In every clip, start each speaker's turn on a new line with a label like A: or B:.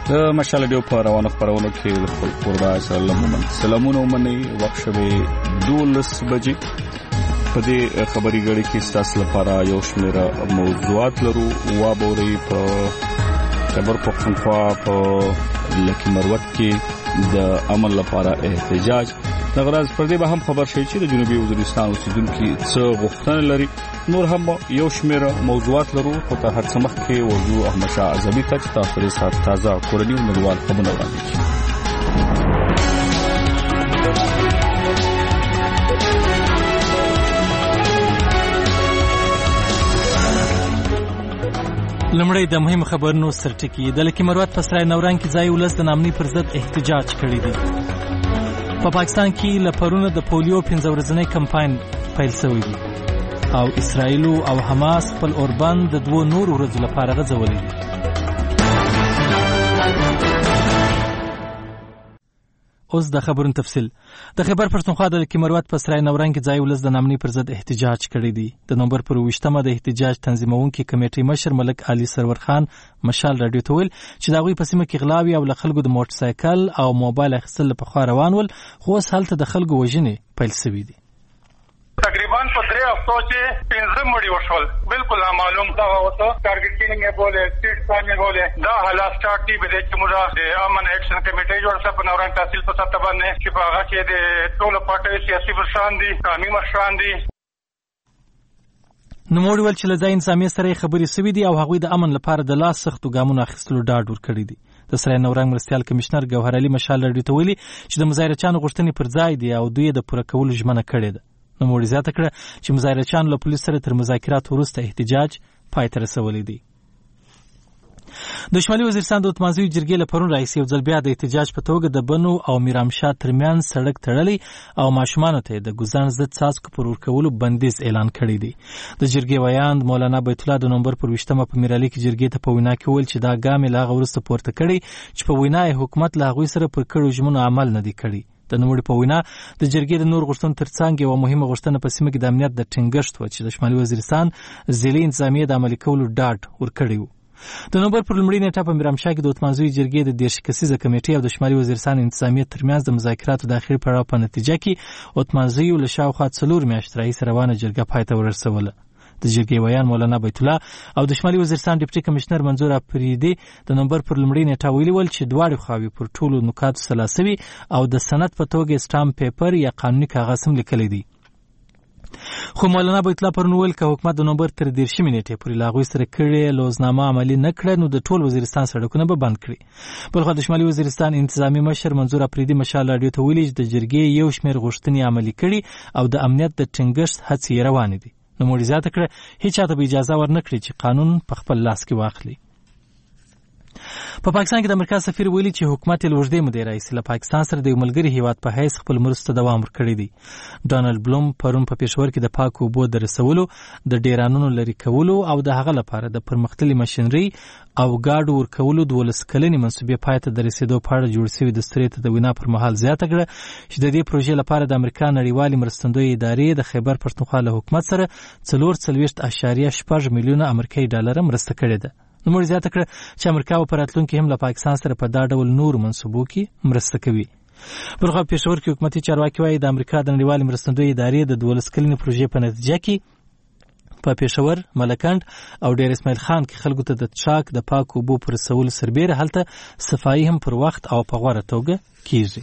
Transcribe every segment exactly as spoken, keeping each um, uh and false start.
A: د مشال ډیو په روانو خبرونو کې د خپل قربا سلامونه سلامونه ومني وخت به دولس بجې په دې خبري غړي کې تاسو لپاره یو شمېر موضوعات لرو وابوري په خبر پښتونخوا په لکه مروت کې د عمل لپاره احتجاج د غراز پر دې به هم خبر شي چې د جنوبي وزیرستان اوسیدونکو څه غوښتنه لري نور هم یو شمېر موضوعات لرو خو ته هر څه مخکې وضو احمد شاه عزبي ته تاسو لري سات تازه کورنی او نړیوال خبرونه وړاندې
B: لمړی د مهم خبرونو سرټکی د لکه مروت په سرای نوران کې ځای ولس د نامني پر ضد احتجاج کړی دی په پاکستان کې لپرونه د پولیو پنځه ورځنی کمپاین پیل شوی دی او اسرائیل او حماس خپل اوربند د دوه نور ورځو لپاره غځولې دي. اوس د خبرونو تفصیل. د خیبر پښتونخوا د لکه مروت په سرای نوران کې ځای ولس د نامني پر ضد احتجاج کړی دی. د نومبر پر ویشتمه د احتجاج تنظیمونکو کمیټې مشر ملک علي سرور خان مشال راډیو ته ویل چې دا غوي په سیمه کې غلاوي او له خلکو د موټر سایکل او موبایل اخیستل په خوا روان ول خو اوس هلته د خلکو وژنې پیل شوې دي.
C: تقریبا په درې هفتو کې پنځه مړي وشول بالکل معلوم دا وته ټارګټینګ یې بوله سټیټ پلان بوله دا حالات سٹارټ دی به چې موږ د امن اکشن کمیټې جوړ څه په نوران تحصیل په ساته باندې چې په هغه کې د ټولو پارټیو سیاسي مشران دي قومي مشران دي
B: نو موږ ول چې لږه انسامي سره خبرې سوي دي او هغوی د امن لپاره د لاس سختو ګامونو اخیستلو ډاډ ورکړی دی. د سرای نورنګ مرستيال کمشنر ګوهر علي مشال راډیو ته ویلي چې د مظاهرچیانو غوښتنې پر ځای دي او دوی د پوره کولو ژمنه کړې ده. نو موږ زیاته کړه چې مظاهرچیانو له پولیس سره تر مذاکرات وروسته احتجاج پای ته رسولی دی. د شمالي وزیرستان د اتمانزوي جرګې له پرون راهیسې یو ځل بیا د احتجاج په توګه د بنو او میرامشاه ترمنځ سړک تړلی او ماشومانو ته د ګزان ضد څاڅکو پر ورکولو بندیز اعلان کړی دی. د جرګې ویاند مولانا بیت الله د نومبر پر ویشتمه په میرالي کې جرګې ته په وینا کې ویل چې دا ګام یې له هغه وروسته پورته کړی چې په وینا یې حکومت له هغوی سره پر کړو ژمنو عمل نه دی کړی. د نوموړي په وینا د جرګې د نور غوښتنو ترڅنګ یوه مهمه غوښتنه په سیمه کې د امنیت د ټینګښت وه چې د شمالي وزیرستان ضلعي انتظامیې د عملي کولو ډاډ ورکړی و. د نومبر پر لومړۍ نیټه په میرامشاه کې د اتمانزوي جرګې د دېرش کسیزه کمیټې او د شمالي وزیرستان انتظامیې ترمنځ د مذاکراتو د اخري پړاو په نتیجه کې اتمانزویو له شاوخوا څلور میاشتې راهیسې روانه جرګه پای ته ورسوله. د جرګې ویان مولانا بیت الله او د شمالي وزیرستان ډیپټي کمشنر منظور افریدي د نومبر پر لومړۍ نیټه ویلي ول چې دواړې خواوې پر ټولو نکاتو سلا سوي او د سند په توګه سټامپ پیپر یا قانوني کاغذ هم لیکلی دی. خو مولانا بیت الله پرون ویل که حکومت د نومبر تر دېرشمې نیټې پورې له هغوی سره کړې لوزنامه عملي نه کړه نو د ټول وزیرستان سړکونه به بند کړي. بلخوا د شمالي وزیرستان انتظامي مشر منظور افریدي مشال راډیو ته ویلي چې د جرګې یو شمېر غوښتنې عملي کړي او د امنیت د ټینګښت هڅې یې روانې دي. نو موږ زیاته کړه هیڅ چاته به اجازه ورنکړي چې قانون په خپل لاس کې واخلي. په پاکستان کې د امریکا سفیر ویلي چې حکومت یې له اوږدې مودې راهیسې له پاکستان سره د یو ملګري هیواد په حیث خپل مرستو ته دوام ورکړی دی. ډانلډ بلوم پرون په پېښور کې د پاکو اوبو د رسولو د ډیرانونو لرې کولو او د هغه لپاره د پرمختللې ماشینرۍ او ګاډو ورکولو دولس کلنې منصوبې پای ته د رسېدو په اړه جوړ سوي دستورې ته د وینا پر مهال زیاته کړه چې د دې پروژې لپاره د امریکا نړیوالې مرستندویې ادارې د خیبر پښتونخوا له حکومت سره څلور څلوېښت اعشاریه شپږ میلیونه امریکایي ډالره مرسته کړې ده. نو موږ زیاته کړه چې امریکا به په راتلونکي هم له پاکستان سره په دا ډول نورو منصوبو کې مرسته کوي. بلخوا پېښور کې حکومتي چارواکي وایي د امریکا د نړیوالې مرستندویې ادارې د دولس کلنې پروژې په نتیجه کې په پېښور، ملکند او ډیر اسماعیل خان کې خلکو ته د څښاک د پاکو اوبو په رسولو سربیره هلته صفایي هم پر وخت او په غوره توګه کیږي.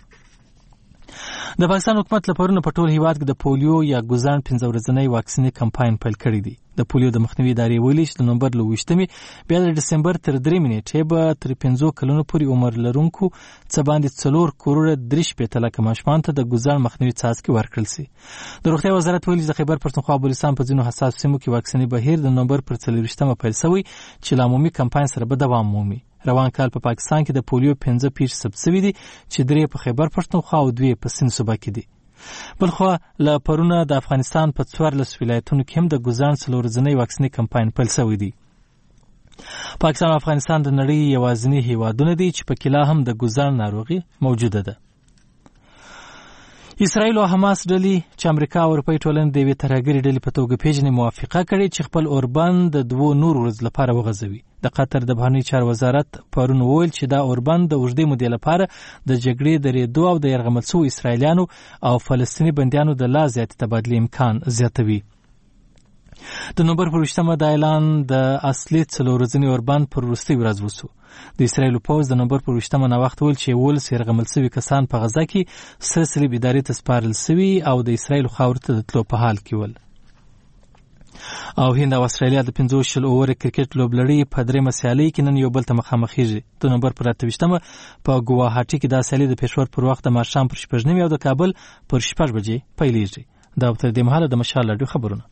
B: د پاکستان حکومت له پرونه په ټول هیواد کې د پولیو یا ګزان پنځه ورځنی واکسیني کمپاین پیل کړی دی. د پولیو د مخنیوي ادارې ویلي چې د نومبر له ویشتمې بیا د ډسمبر تر درېیمې نیټې به تر پنځو کلونو پورې عمر لرونکو څه باندې څلور کروړه درې شپېته لکه ماشومانو ته د ګزان مخنیوي څاڅکي ورکړل سي. د روغتیا وزارت ویلي چې د خیبر پښتونخوا او بلوچستان په ځینو حساسو سیمو کې واکسیني بهیر د نومبر پر څلوېښتمه پیل شوی چې له عمومي کمپاین سره به دوام مومي. روان کال په پا پاکستان کې د پولیو پنځه پیښې ثبت شوي دي چې درې په خیبر پښتونخوا او دوې په سند صوبه کې دي. بلخوا له پرونه د افغانستان په څوارلس ولایتونو کې هم د ګزان څلور ورځنی واکسیني کمپاین پیل شوی دی. پاکستان او افغانستان د نړۍ یوازیني هیوادونه دي چې په کې لا هم د ګزان ناروغي موجوده ده. اسرائیل او حماس ډلې چې امریکا او اروپایي ټولنې د یوې ترهګرې ډلې په توګه پیژني موافقه کړې چې خپل اوربند د دوو نورو ورځو لپاره وغځوي. د قطر د بهرنی چارو وزارت پرون وویل چې دا اوربند د اوږدې مودې لپاره د جګړې درېدو او د یرغمل شویو اسرائیلیانو او فلسطیني بندیانو د لا زیاتې تبادلې امکان زیاتوي. د نومبر پر ویشتمه دا اعلان د اصلي څلور ورځني اوربند پر وروستۍ ورځ وسو. د اسرائیلو پوځ د نومبر پر ویشتمه ناوخته ویل چې یولس یرغمل شوي کسان په غزه کې سره صلیب ادارې ته سپارل شوي او د اسرائیلو خاورې ته د تلو په حال کې ول. او هند او استرالیا د پنځوس شل اوور کرکټ لوبلړۍ په درېیمه سیالۍ کې نن یو بل ته مخامخېږي. د نومبر پر اته ویشتمه په ګواهاټي کې دا سیالي د پېښور پر وخت د ماښام پر شپږ نیمې او د کابل پر شپږ بجې پیلېږي. دا تر دې مهاله د مشال راډیو خبرونه.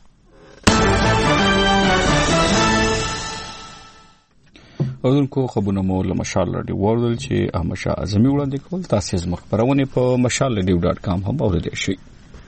A: اردوونکو خبرونه مو له مشال راډیو واورل چې احمد شاه اعظمي وړاندې کول. تاسو زموږ خبرونه په مشال راډیو ډاټ کام هم اوریدلی شئ.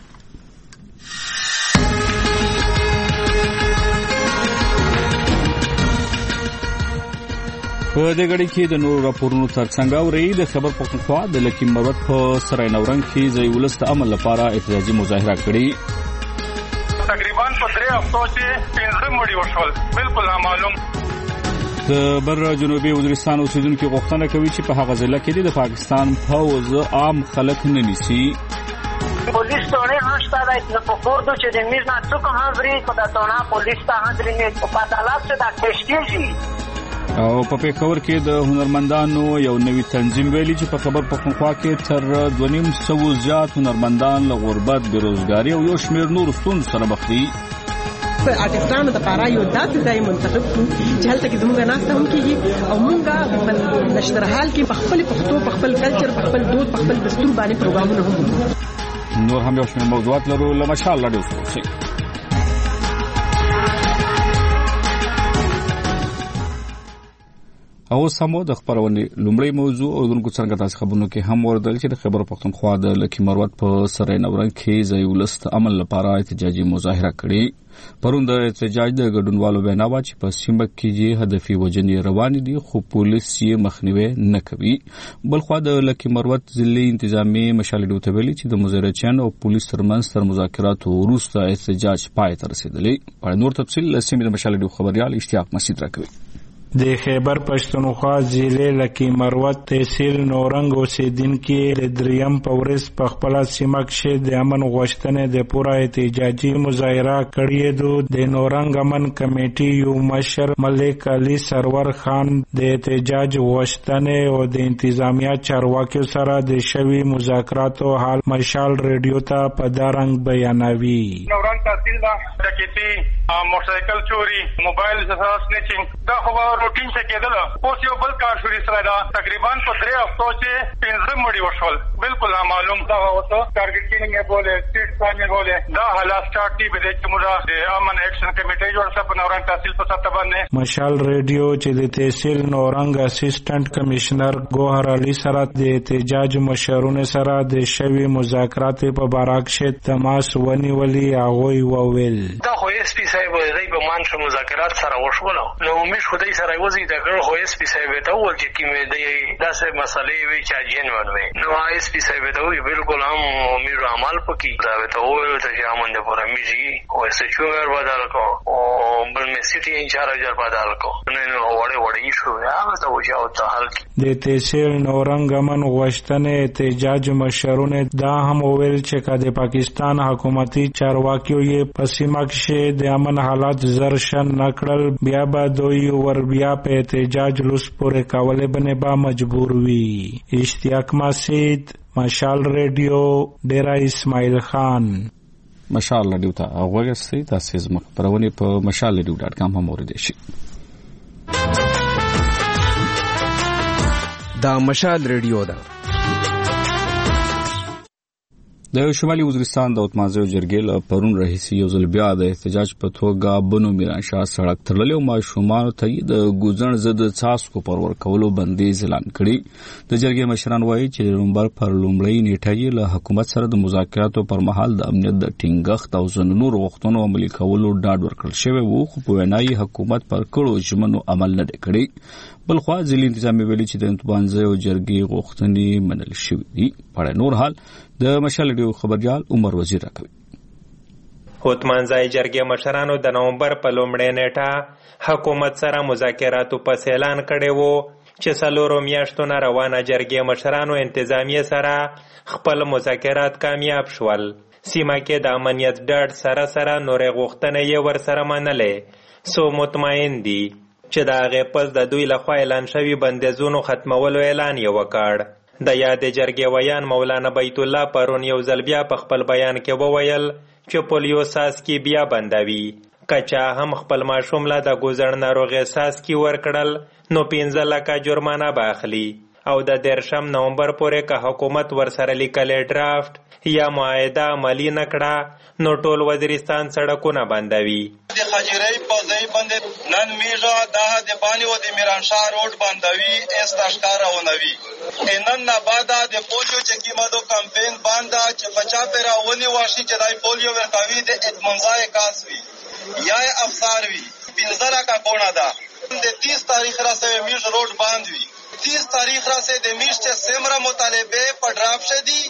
A: په دې غړي کې د نورو راپورونو ترڅنګ اوري د خبر پښتونخوا د لکی مروت په سرای نورنګ کې ځای ولست عمل لپاره احتجاجي مظاهره کړې.
C: تقریبا په درې هفتو کې پنځه مړي وشول. بالکل نامعلوم.
A: د بر جنوبي وزیرستان اوسیدونکو غوښتنه کوي چې په هغه ځای کې د پاکستان پوځ عام خلک نه نیسي.
D: پولیس ټول نشته دا په کوردو چې د میز نه څوک هم وري کو دا ټول پولیس ته حاضر نه په پاتالات څخه دا تشکیل
A: او په پیښور کې د هنرمندانو یو نوی تنظیم ویلي چې په خبر پښتونخوا کې تر دوه نیم سوه زیات هنرمندان له غربت، بیروزګاري او یو شمېر نورو ستونزو سره مخ دي.
E: په آرټسټانو د پاره یو داسې ځای منتخب کړو چې هلته کې زموږ ناسته هم کېږي او موږ په نشترحال کې په خپل پښتو، په خپل کلچر، په خپل دود، په خپل دستور باندې پروګرامونه هم وکړو.
A: نور هم یو شمېر موضوعات لرو. له مشال راډیو څخه او سمو د خبرونه لومړی موضوع اردوونکو څنګه تاسو خبرونه کې هم وردل چې د خبر پښتونخوا د لکی مروت په سرای نورنګ کې ځای ولست عمل لپاره احتجاجي مظاهره کړې. پرون د احتجاج د ګډونوالو وینا وا چې په سیمه کې هدفي وجنې روان دي خو پولیس یې مخنیوي نه کوي. بلخو د لکی مروت ضلعي انتظامی مشال ډیو ته ویلي چې د مظاهرچیانو او پولیس ترمنځ تر مذاکراتو وروسته احتجاج پای ته رسیدلی. په نور تفصیل لسمې د مشال ډیو خبريال اشتیاق مسجد راکوي.
F: د خیبر پښتونخوا ضلع لکی مروت تحصیل نورنګ اوسیدونکو د دریم په ورځ په خپل سیمه کې د امن غوښتنې د پوره احتجاجي مظاهره کړې ده. د نورنګ امن کمیټې یو مشر ملک علي سرور خان د احتجاج غوښتنې او د انتظامیه چارواکو سره د شوی مذاکراتو حال مشال ریډیو ته په دارنګ بیانوي.
C: نورنګ تحصیل دا ډکیتی، موټرسایکل چوری، موبایل سره سنیچینګ دا خو روټین څه کېدل. اوس یو بل کار شروع سره دا تقریبا په درې هفتو کې پنځه مړي وشول. بالکل نامعلوم دا اوسه ټارګټ کینګ یې بوله، سټیټ پلان یې بوله. دا حالات سٹارټ دی به چې موږ د امن ایکشن کمیټې جوړ څه په نورنګ تحصیل په سطح باندې.
F: مشال ریډیو چې د تحصیل نورنګ اسسټنټ کمشنر ګوهر علي سره د احتجاج مشرونو سره د شوی مذاکرات په باره کې تماس ونیولي. هغه وویل
G: دا خو اس پی صاحب غیب مانشه مذاکرات سره وشول. نو امید خدای سره وځي دا کړه خو اس پی صاحب ته وویل چې کیمه د داسې مسلې وی چې جنون وي. نو اس پی صاحب ته وی بالکل هم امید عمل پکې دا ته وویل چې امن د پوره میږي او اس چوغر بدل کو او بل می سټي انچارج بدل کو. نو وړه وړه شو هغه ته وځو ته حل
F: د تحصیل نورنګ امن غوښتنې احتجاج مشرونه دا هم وویل چې کله پاکستان حکومتي چارواکیو یې په سیمه کې د امن حالات زرشن نکړل بیا به دوی ور بیا په احتجاج لوس پورې کولې بنه با مجبور وي. اشتیاق مسجد مشال ریډیو ډیرا اسماعیل خان.
A: مشال راډیو ته اوغه تاسو زموږ خبرونه په مشال ریډیو ډاټ کام هم اوریدئ شئ.
H: دا مشال ریډیو ده.
A: د شمالي وزیرستان د اتمانزیو جرګې له پرون راهیسې یو ځل بیا د احتجاج په توګه بنو میرانشاه سړک تړلی او ماشومانو ته یې د ګوزڼ ضد څاڅکو پر ورکولو بندیز اعلان کړي. د جرګې مشران وایي چې د نومبر پر لومړۍ نیټه یې له حکومت سره د مذاکراتو پر مهال د امنیت د ټینګښت او ځینو نورو غوښتنو عملي کولو ډاډ ورکړل شوی و، خو په وینا یې حکومت پر کړو ژمنو عمل نه دی کړی. بلخوا ضلعي انتظامیه ویلي چې د اتمانزیو جرګې غوښتنې منل شوې دي. په نور حال د مشال ډیو خبريال عمر وزیر راکوي.
H: هوتمانځای جرګې مشرانو د نومبر په لومړۍ نیټه حکومت سره مذاکراتو پس اعلان کړی وو چې څلورو میاشتو نه روانه جرګې مشرانو انتظامیې سره خپل مذاکرات کامیاب شول. سیمه کې د امنیت ډاډ سره سره نورې غوښتنې یې ورسره منلې. سو مطمئن دي چې د هغې پس د دوی لخوا اعلان شوي بندیزونو ختمولو اعلان یې وکړ. د یادې جرګې ویان مولانا بیت الله پرون یو ځل بیا په خپل بیان کې وویل چې پولیو ساسکي بیا بندوي. که چا هم خپل ماشوم له د ګوزړ ناروغۍ ساسکي ورکړل نو پنځه لکه جرمانه به اخلي او د دېرشم نومبر پورې که حکومت ورسره لیکلی ډرافټ یا معاهده عملي نه کړه نو ټول وزیرستان سړکونه بندوي.
I: د خجیرۍ په ځای باندې نن میږه دا د بانې و د میرانشاه روډ بندوي ایستا ښکاره ونوي. نن نه بعده د پولیو چې کیمدو کمپین بانده چې بچا پې راونیوه شي چې دای پولیو ورکوي د اطمنځای کاس وي یا افسار وي. پنځه لکه کونه ده د تیس تاریخ راسه میږ روډ باند وي. تیس تاریخ راسه د میږ چې سمره مطالبه په ډراپ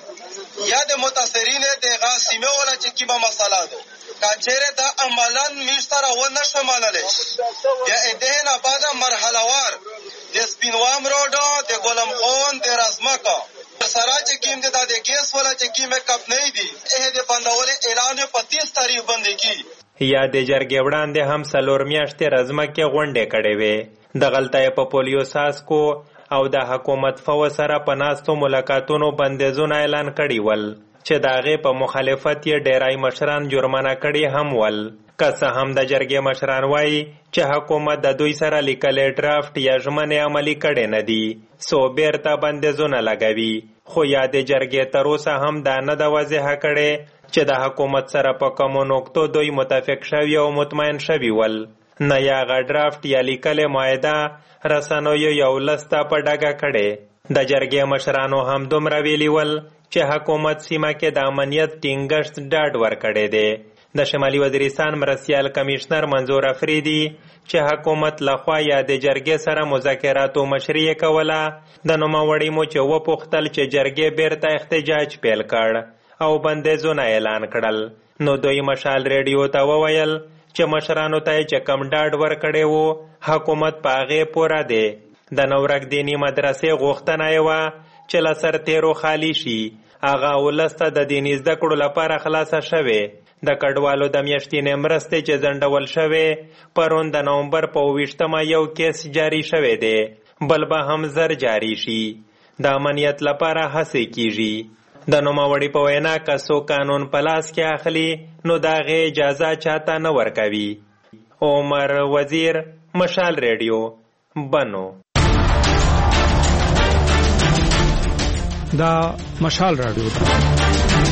I: شدي یا د متاثرین د غا سیمه ولا چې کیما مساله ده کچره دا عملاً میږ سره و نشه منلې. یا اته نه بعد مرحله وار د سپینوام روډ د ګلم خون د رسمکا سره چې کیم د د کیس ولا چې کیمه کپ نه دي اه د بندول اعلان په تیس تاریخ باندې کی.
H: یا د جرګې وړاندې هم څلور میاشتې رزمکې غونډې کړې وې. د غلطۍ په پولیو ساسکو او د حکومت فو سره په ناستو ملاقاتونو بندیزونه اعلان کړي ول چې د هغې په مخالفت یې ډیری مشران جرمانه کړي هم ول. که څه هم د جرګې مشران وایي چې حکومت د دوی سره لیکلی ډرافټ یا ژمنې عملي کړي نه دي سو بیرته بندیزونه لګوي. خو یا د جرګې تر اوسه هم دا نه ده واضحه کړې چې د حکومت سره په کومو نقطو دوی متفق شوي او مطمئن شوي ول. نه یا هغه ډرافټ یا لیکلې معاهده رسنیو یو لسته په ډاګه کړې. د جرګې مشرانو هم دومره ویلي ول چې حکومت سیمه کې د امنیت ټینګښت ډاډ ورکړی دی. د شمالي وزیرستان مرستیال کمیشنر منظور افریدي چې حکومت لخوا یا د جرګې سره مذاکراتو مشري کوله د نوموړي مو چې وپوښتل چې جرګې بیرته احتجاج پیل کړ او بندیزونه اعلان کړل نو دوی مشال ریډیو ته وویل چې مشرانو ته چې کم ډاډ ورکړی وو حکومت په هغې پوره دی. د نورک دیني مدرسې غوښتنه یې وه چې له سرتیرو خالي شي. هغه ولس ته د دیني زده کړو لپاره خلاصه شوې. د کډوالو د میاشتینې مرستې چې ځنډول شوې پرون د نومبر په اوویشتمه یو کیس جاري شوی دی بل به هم زر جاري شي. د امنیت لپاره هڅې کیږي. د نوموړي په وینا که څوک قانون په لاس کې اخلي نو د هغې اجازه چاته نه ورکوي. عمر وزیر، مشال ریډیو، بنو.
J: دا مشال راډیو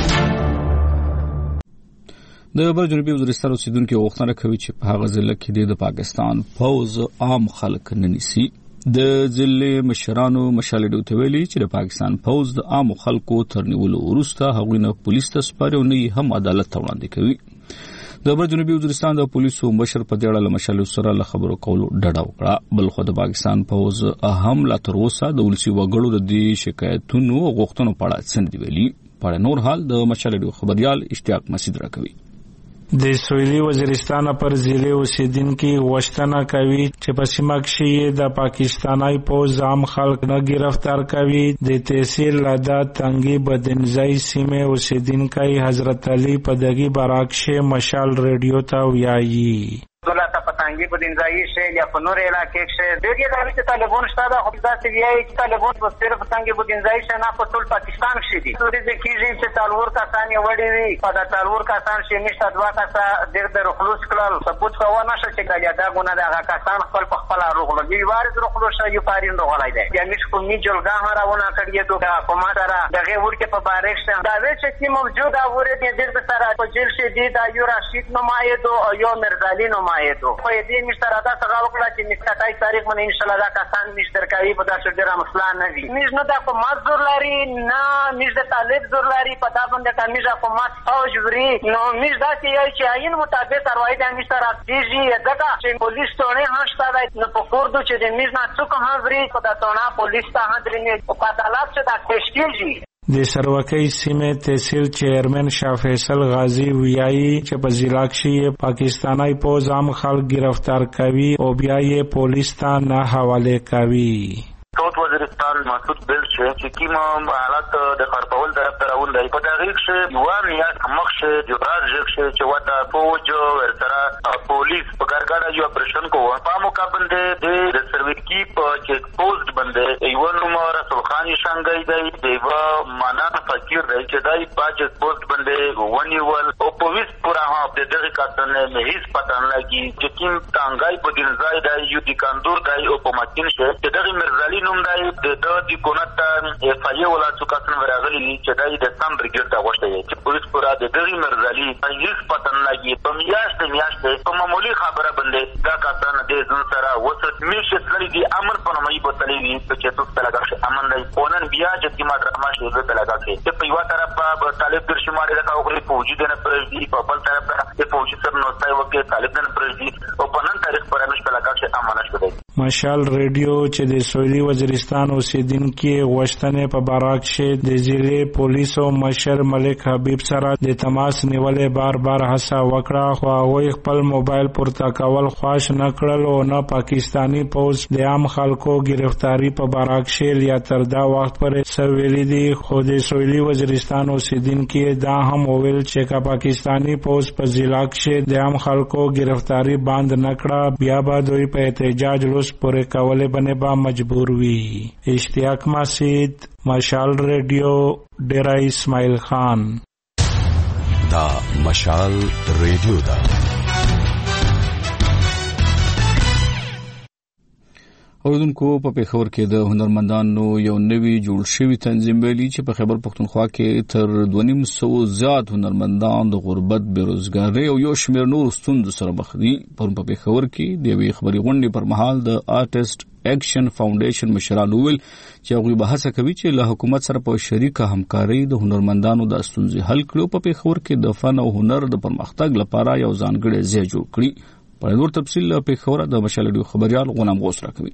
A: د بل جنوبي وزیرستان اوسیدونکو غوښتنه کوي چې په هغه ضلع کې د پاکستان پوځ عام خلک نه نیسي. د ضلع مشرانو مشال ریډیو ته ویلي چې د پاکستان پوځ د عامو خلکو تر نیولو وروسته هغوی نه پولیس ته سپاري او نه هم عدالت ته وړاندې کوي. د بل جنوبي وزیرستان د پولیسو مشر په دې اړه له مشال سره له خبرو کولو ډډه وکړه. بلخو د پاکستان پوځ هم لا تر اوسه د ولسي وګړو د دې شکایتونو او غوښتنو په اړه څه نه دي ویلي. په اړه نور حال د مشال ریډیو خبريال اشتیاق مسعود راکوي.
F: د سویلي وزیرستان پر ضلع اوسیدونکو غوښتنه کوي چې په سیمه کې د پاکستاني پوځ عام خلک نه گرفتار کوي. د تحصیل لدا تنګي بدنځای سیمه اوسیدونکو حضرت علي په دغه براکشه مشال ریډیو ته ویایي.
D: دولت پتانګي بدنځای شه یا په نور علاقې کې دغه د امریکا طالبان شته د خپل ذات ویایي چې طالبان په صرف پتانګي بدنځای شه نه په ټول پاکستان کې دي. د دې کېږي چې تالور کسان یې وړي وي په د تالور کسان چې نشته دوا کسا د رخلوص کړل ثبوت کوو نشه چې دا دا ګونه د کسان خپل په خپل رغلو دی وارد رخلوص یو پارین رغلای دی. یا مش کومي جلګه هراونه کړی ته د حکومت سره دغه ورکه په بارښت دا چې کی موجوده وره دې د سره په جیل کې دی دا یو راشد نمایندو او یو مرزالي نمایندو خو دې مشترا دا څنګه وکړه چې مستقای تاریخ باندې ان شاء الله دا کسان مشترکای په داسې ډیر مسله نه وي. مش نه دا په مزور لري نه مش د طالب زور لري په دا باندې کمیجه په مات فوج وري نو مش دا چې عین مطابق تروای د مشترا دیږي دغه چې پولیس ټونه هاشته نو په کوردو چې د میز نه څوک هم وري په دا ټونه پولیس ته هدرنه او په عدالت څخه د تشکیل
F: د سروکۍ سیمې تحصیل چیرمن شاه فیصل غازی ویایي چې په ضلع کې پاکستاني پوځ عام خلک گرفتار کوي او بیا یې پولیس ته نه حواله کوي.
K: صوت وزیرستان مسعود بل چې کوم حالت د خرپول طرف ته راول دی په دغه کې یو میاشت مخشه د راز ژغ چې وتا فوج ورسره پولیس په ګرګاډه یو اپریشن کوو په مقابل د سروکی په چیک پوسټ باندې یو نومره رسول خان شانګای دی دیو معنا فقیر دی چې دای په چیک پوسټ باندې ونیول او پولیس پورا هم د دغه کاتن نه هیڅ پته نه لګي چې کوم تانګای په دین ځای دی یو د کاندور دی او په ماکین شه چې دغه مرزالي نوم دی د د کونټ اف ای ولا څوکاتن ورغلی چې دای د سم برګر ته غوښته چې پولیس پورا د دغه مرزالي هیڅ پته نه لګي په میاشت میاشت په معمولی خبره باندې دا کاتن د ځن سره وسط میشه لري دی امر په نومي بوتلې وي چې تاسو ته لګښ امن دی اونن بیا چې کی ماته ماشه دې لګا کې چې په یو طرف په طالب در شمار د کاغوري فوجي د نه پرځي په بل طرف د فوجي سره نو ځای وکي طالب نه پرځي او په نن تاریخ پر امش په لګا کې امن شوه.
F: مشال ریډیو چې د سویلي وزیرستان اوسیدونکو غوښتنې په باراک شه د ضلع پولیسو مشر ملک حبیب سره د تماس نیولې بار بار هڅه وکړه خو هغه خپل موبایل پورته کول خواش نه کړل او نه پاکستانی پوز د عام خلکو گرفتاری په باراک شه یا تر دا وخت پورې سویلي دي خو د سویلي وزیرستان اوسیدونکو دا هم وویل چې کا پاکستانی پوز په ضلع کې د عام خلکو گرفتاری بند نه کړه بیا به دوی په احتجاج لوس پورې کولې باندې با مجبور وي. اشتیاق مسعود مشال ریډیو ډیرا اسماعیل خان.
L: دا مشال ریډیو دا
A: اوردونکو په پیښور کې د هنرمندانو یو نوی جوړ شوی تنظیم ویلي چې په خیبر پښتونخوا کې تر دوه نیم سوه زیات هنرمندان د غربت بیروزګارۍ او یو شمېر نور ستونزو سره مخ دي. پرون په پیښور کې د یوې خبري غونډې پر مهال د آرټسټ اکشن فاونډیشن مشران وویل چې هغوی به هڅه کوي چې له حکومت سره په شریکه همکارۍ د هنرمندانو د ستونزې حل کړي او په پیښور کې د فن او هنر د پرمختګ لپاره یو ځانګړی ځای جوړ کړي. په نور تفصیل له پیښور د مشال ریډیو خبريال غلام غوث راکوي.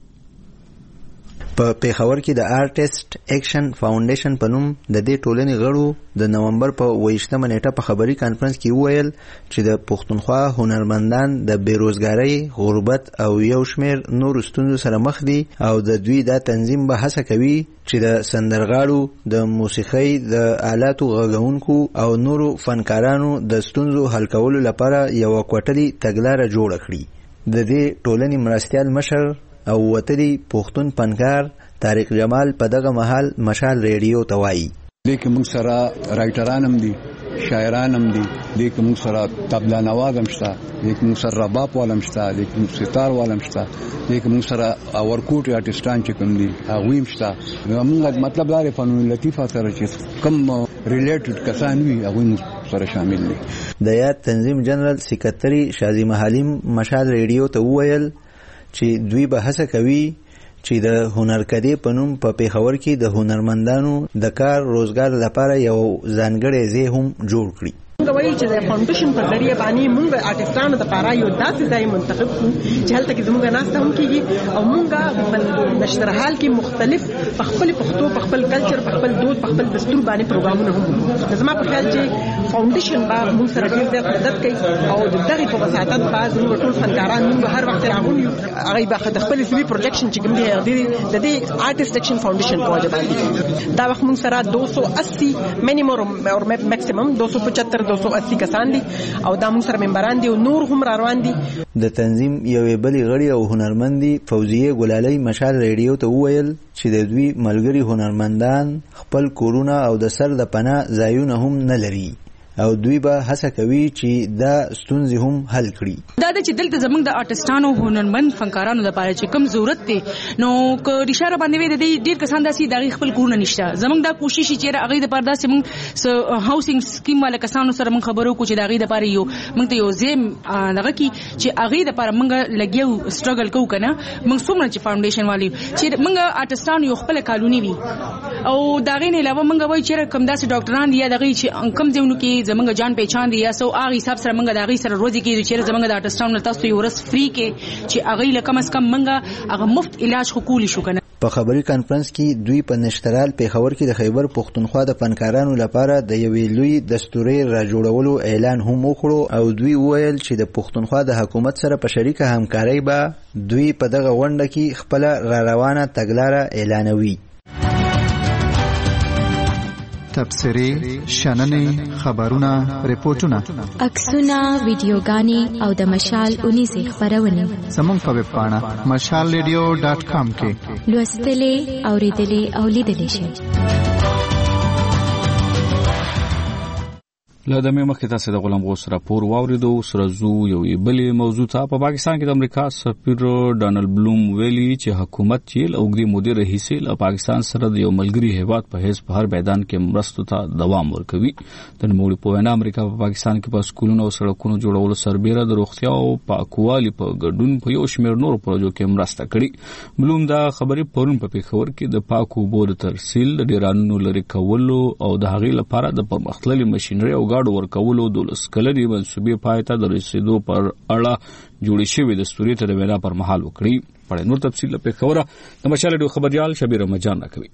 M: په پیښور کې د آرټسټ اکشن فاونډیشن په نوم د دې ټولنې غړو د نومبر په اوویشتمه نیټه په خبري کانفرنس کې وویل چې د پښتونخوا هنرمندان د بیروزګارۍ غربت او یو شمېر نورو ستونزو سره مخ دي او د دوی دا تنظیم به هڅه کوي چې د سندرغاړو د موسیقۍ د آلاتو غږونکو او نورو فنکارانو د ستونزو حل کولو لپاره یو کوټلي تګلاره جوړه کړي. د دې ټولنې مرستیال مشر او وتلی پښتون فنکار طارق جمال په دغه مهال مشال ریډیو ته وایي
N: لیکن موږ سره رایټران هم دي شاعران هم دي لیکن موږ سره طبله نواز هم شته لیکن موږ سره رباب والم شته لیکن ستار والم شته لیکن موږ سره اورکوټ آرټسټان چې کوم دي هغوی هم شته. موږ مطلب دا دی فنون لطیفه سره چې کوم ریلیټډ کسان وي هغوی موږ سره شامل دي.
M: د یاد تنظیم جنرال سکرټري شازي حلیم مشال ریډیو ته وویل چې دوی به هڅه کوي چې د هنرکدې په نوم په پیښور کې د هنرمندانو د کار روزګار لپاره یو ځانګړی ځای هم جوړ کړي.
E: موږ وایو چې د فاونډیشن په ذریعہ باندې موږ آرټسټانو لپاره یو داسې ځای منتخب کړو چې هلته کې زموږ ناسته هم کېږي او موږ په نشرحال کې مختلف په خپل پښتو په خپل کلچر په خپل دود په خپل دستور باندې پروګرامونه هم زما په خیال چې فاونډیشن به موږ سره ډېر زیات مدد کوي او د دغې په وساطت به زموږ ټول فنکاران موږ هر وخت راغونډ یو هغوی به د خپل فلمي پروجیکشن چې کوم دی د دې آرټسټ اکشن فاونډیشن په وجه باندې دا وخت موږ سره دو سو اسی مینیمم او میکسیمم دو سو پچهتر دو سو اسی کسان دي او دا موږ سره ممبران دي او نور هم را روان دي.
M: د تنظیم یوې بلې غړي او هنرمندي فوزیه ګلالۍ مشال ریډیو ته وویل چې د دوی ملګري هنرمندان خپل کورونه او د سر د پناه ځایونه هم نه لري او دوی به هڅه کوي چې دا ستونزې هم حل کړي.
O: دا د چې دلته زمونږ د آرټسټانو هنرمند فنکارانو لپاره چې کوم ضرورت دی نو که اشاره باندې وي د ډېر کسان داسې د خپل کورونه نشته. زمونږ دا کوشش چې هغه د پاره داسې موږ هاوسینګ سکیم والا کسانو سره موږ خبرو کو چې د هغه لپاره یو موږ ته یو زم دغه کی چې هغه لپاره موږ لګیو سټرګل کوو کنه موږ څومره چې فاونډیشن والی چې موږ آرټسټانو یو خپل قانوني وي او دا غي نه علاوه موږ وایو چې کوم داسې ډاکټران دي دغه چې کم ځینو کې زمونږ جان پہچان دي یا سو هغه حساب سره موږ د هغه سره روزي کې چې زمونږ د آرټسټانو تاسو یو ورس فری کې چې هغه لکم اس کم موږ هغه مفت علاج خو کولی شو کنه.
M: په خبري کانفرنس کې دوی په نشترال پیښور کې د خیبر پښتونخوا د فنکارانو لپاره د یوې لوی دستوري راجوړولو اعلان هم وکړو او دوی وویل چې د پښتونخوا د حکومت سره په شریکه همکارۍ به دوی په دغه غونډه کې خپل را روانه تګلاره اعلانوي.
P: تبصرې، شننې، خبرونه، ریپورتونه،
Q: عکسونه، ویډیوګانې او د مشال اونیزې خپرونې
P: زموږ په ویب پاڼه مشال ریډیو ډاټ کام کې
Q: لوستلې، اوریدلې او لیدلې شئ.
A: له دمه مخکې تاسو د غلام غوث راپور واوریدو. سره زو یو بلې موضوع ته په پاکستان کې د امریکا سفیر ډانلډ بلوم ویلي چې حکومت یې اوګدي مدیر رئیسي له پاکستان سره د یو ملګری هیواد په حیث په هر میدان کې مرستو ته دوام ورکوي. د نوموړي په وینا امریکا په پاکستان کې په سکولونو او سړکونو جوړولو سربېره د روغتیا او پاکوالي په ګډون په یو شمېر نورو پروژو کې مرسته کړې. بلوم دا خبرې پرون په پیښور کې د پاکو اوبو د ترسیل د ډیرانونو لري کولو او د هغې لپاره د پرمختللي ماشینري او ګاډو ورکولو دولس کلنې منصوبې پای ته د رسیدو پر اړه جوړې شوې دستوري ته د وینا پر مهال وکړي. په نور تفصیل په خبره د مشال ډیو خبريال شبیر رمضان راکوي.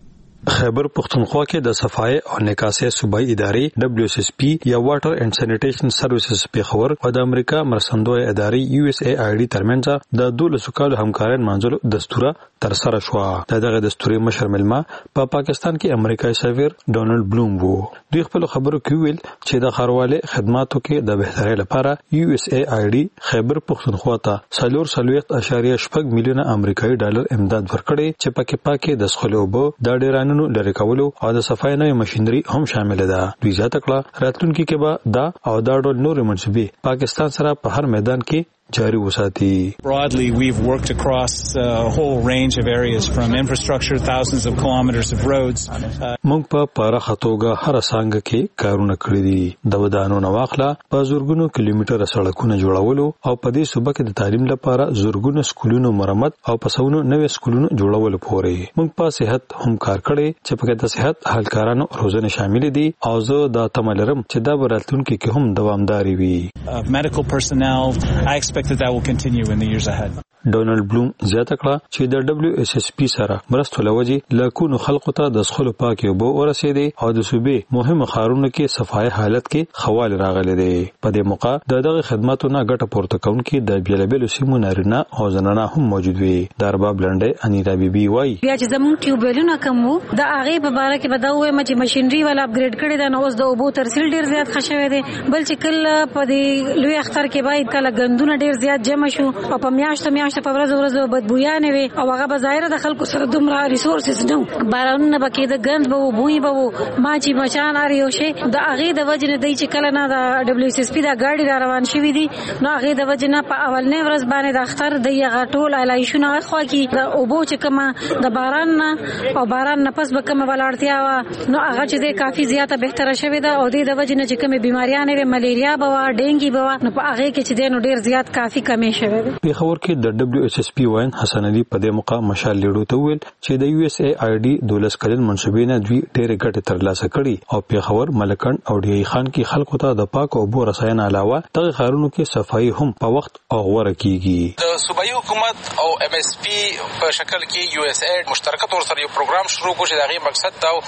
J: خیبر پختونخوا کې د صفای او نکاسې صوبایي ادارې دبليو اس اس پی یا واټر اینڈ سینیټیشن سروسز پیښور او د امریکا مرستندوی ادارې یو اس ای آی ډي ترمنځ د دولسو کالو همکارۍ منځلو دستوره تر سره شو. دغه دستوري مشر ملما په پا پاکستان کې امریکایي سفیر ډانلډ بلوم وو. دوی خپل خبرو کې ویل چې د خارواله خدماتو کې د بهترۍ لپاره یو اس ای آی ډي خیبر پختونخوا ته سلور سلويخت اشاریه شپږ میلیونه امریکایي ډالر امداد ورکړي چې پکې پاکه د سخلو وبو د ډیرانو لری کولو او د صفای نوې ماشينري هم شامل ده. دوی ځات کړه راتلونکي کې به دا او دا ډول نور منصوبې پاکستان سره په هر میدان کې جاری وساتي.
R: Broadly, we've worked across a whole range of areas from infrastructure, thousands of kilometers of roads.
J: موږ په پراخه توګه هر څنګه کې کارونه کړی دي. د ودانو نواخله په زورګونو کیلومتره سړکونه جوړولو او په دې صوبه کې د تعلیم لپاره زورګونو سکولونو مرمت او پسونو نوې سکولونو جوړولو پورې. موږ په صحت هم کار کړی چې په د صحت حلکارانو روزنه شامل دي او زه د تملرم چې دا براتلونکو کې هم دوامداري وي.
R: Uh, medical personnel, I expect that that will continue in the years ahead.
J: ډونلډ بلوم زیاته کړه چې د دبليو اس اس پی سره مرستو لوجي لکونو خلکو ته د سخلو پاکي وبو ورسېدي او د صوبې مهمه خارونو کې صفای حالت کې خوال راغلي دي. په دې موقع د دغه خدماتو نه ګټه پورته کوونکي د بیلابلو سیمو نارینه او زنانه هم موجود وي. د ارباب لنډه انیرا بیبي وای
S: بیا چې زمون ټیوبلونه کوم د هغه په اړه کې بداوي چې ماشينري ولا اپګریډ کړي دا نو اوس د اوبو ترسیل ډیر زیات خښوي دي. بل چې کله په دې لوی اختر کې باید کله غندونه ډیر زیات جمع شو او په میاشت میاشت په ورځ ورځ بدبویانه وي او هغه بظاهر د خلکو سره دومره ریسورسز نو بارانونه بکې د غند به بوې به ما چې مچان اړ یو شي د هغه د وجنه دی چې کله نه د دبليو اس اس پی دا ګاډي را روان شوی دي نو هغه د وجنه په اولنې ورځ باندې د اختر د یغه ټول علایشونه خو کې د اوبو چې کما د باران نه او باران نه پس به کوم ولارتیا نو هغه چې د کافي زیاته بهتره شوی ده او د وجنه چې کوم بیماریاں نه ملیریا بوا ډینګي بوا نو په هغه کې چې د ډیر زیات کافي کمی شوی ده.
J: په خبر کې د دبليو اس اس پی وین حسن علي په دې موقع مشال لیډو ته ویل چې د یو اس ای آی ډي دولس کلن منصوبې نه دوی ډېر ګټه ترلاسه کړي او په خبر ملکن او ډی خان کې خلکو ته د پاک او بو رساین علاوه دغه خارونو کې صفائی هم په وخت او غوړه کیږي.
T: د صوبایي حکومت او ام اس پی په شکل کې یو اس ای مشترکه تور سره یو پروګرام شروع کړ چې دغه مقصد دا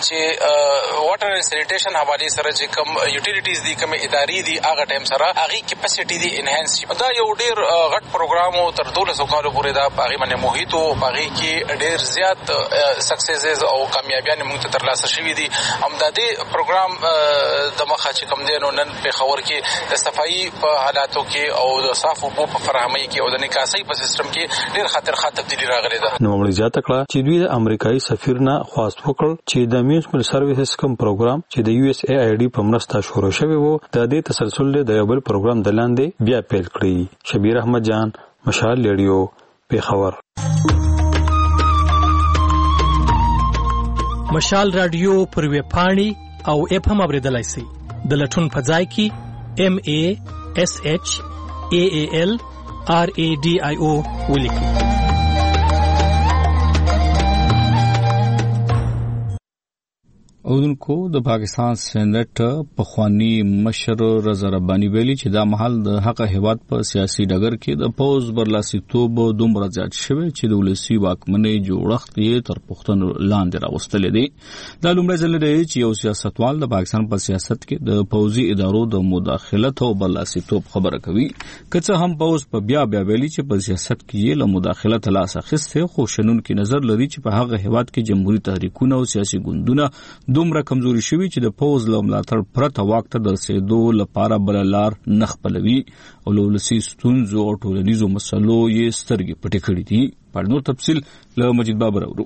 T: چې واټر اینڈ سینیټیشن حواله سره چې کوم یوټیلیټیز دي کوم ادارې دي هغه ټیم سره هغه کیپاسټی دي انهانس شي. دا یو ډیر غټ پروګرام او تر دولسو کالو پورې دا هغه باندې محیط او هغه کې ډیر زیات سکسسز او کامیابیان موږ ته ترلاسه شوې دي. هم د دې پروګرام د مخه چې کوم دی نو نن په خبر کې د صفائی په حالاتو کې او د صاف اوبو په فراهمۍ کې او د نکاسۍ په سیستم کې ډیر خطرخات تبدیلی راغلي ده.
J: نو موږ زیاته کړه چې دوی د امریکایي سفیر نه خواست وکړ چې د میونسپل سرویسز کوم پروګرام چې د یو اس ای آی ډي په مرسته شروع شوی وو د دې تسلسل د یو بل پروګرام د لاندې بیا پیل کړی. شبیر احمد جان مشال ریډیو پیښور.
B: مشال رادیو پر ویب پاڼې او اپ هم اوریدلای شئ. د لټون په ځای کې ام ای اس ایچ ای ای ال آر ای ډي آی او ولیکئ.
A: اودونکو د پاکستان سېنات په خواني مشر رضا رباني ویلي چې دا محل د حق هیواد په سیاسي ډګر کې د پوز برلاسیتوب دومره زیات شوی چې د ولسی واکمنۍ جوړښت یې تر پوښتنو لاندې راوستلې دي. دا لومړی ځل دی چې یو سیاستوال د پاکستان په سیاست کې د پوزي ادارو د مداخلت او برلاسیتوب خبره کوي. که څه هم پوز په بیا بیا ویلي چې په سیاست کې یې له مداخلت لاس اخیسته، خو شنونکي نظر لري چې په هغه هیواد کې جمهوریت تحریکونه او سیاسي ګوندونه دومره کمزوري شوي چې د پوز له ملاتړ پرته واک ته د رسېدو لپاره بل لار نه خپلوي او له ولسي ستونزو او ټولنیزو مسلو یې سترګې پټې کړې دي. په نور تفصیل له مجید بابر اورو.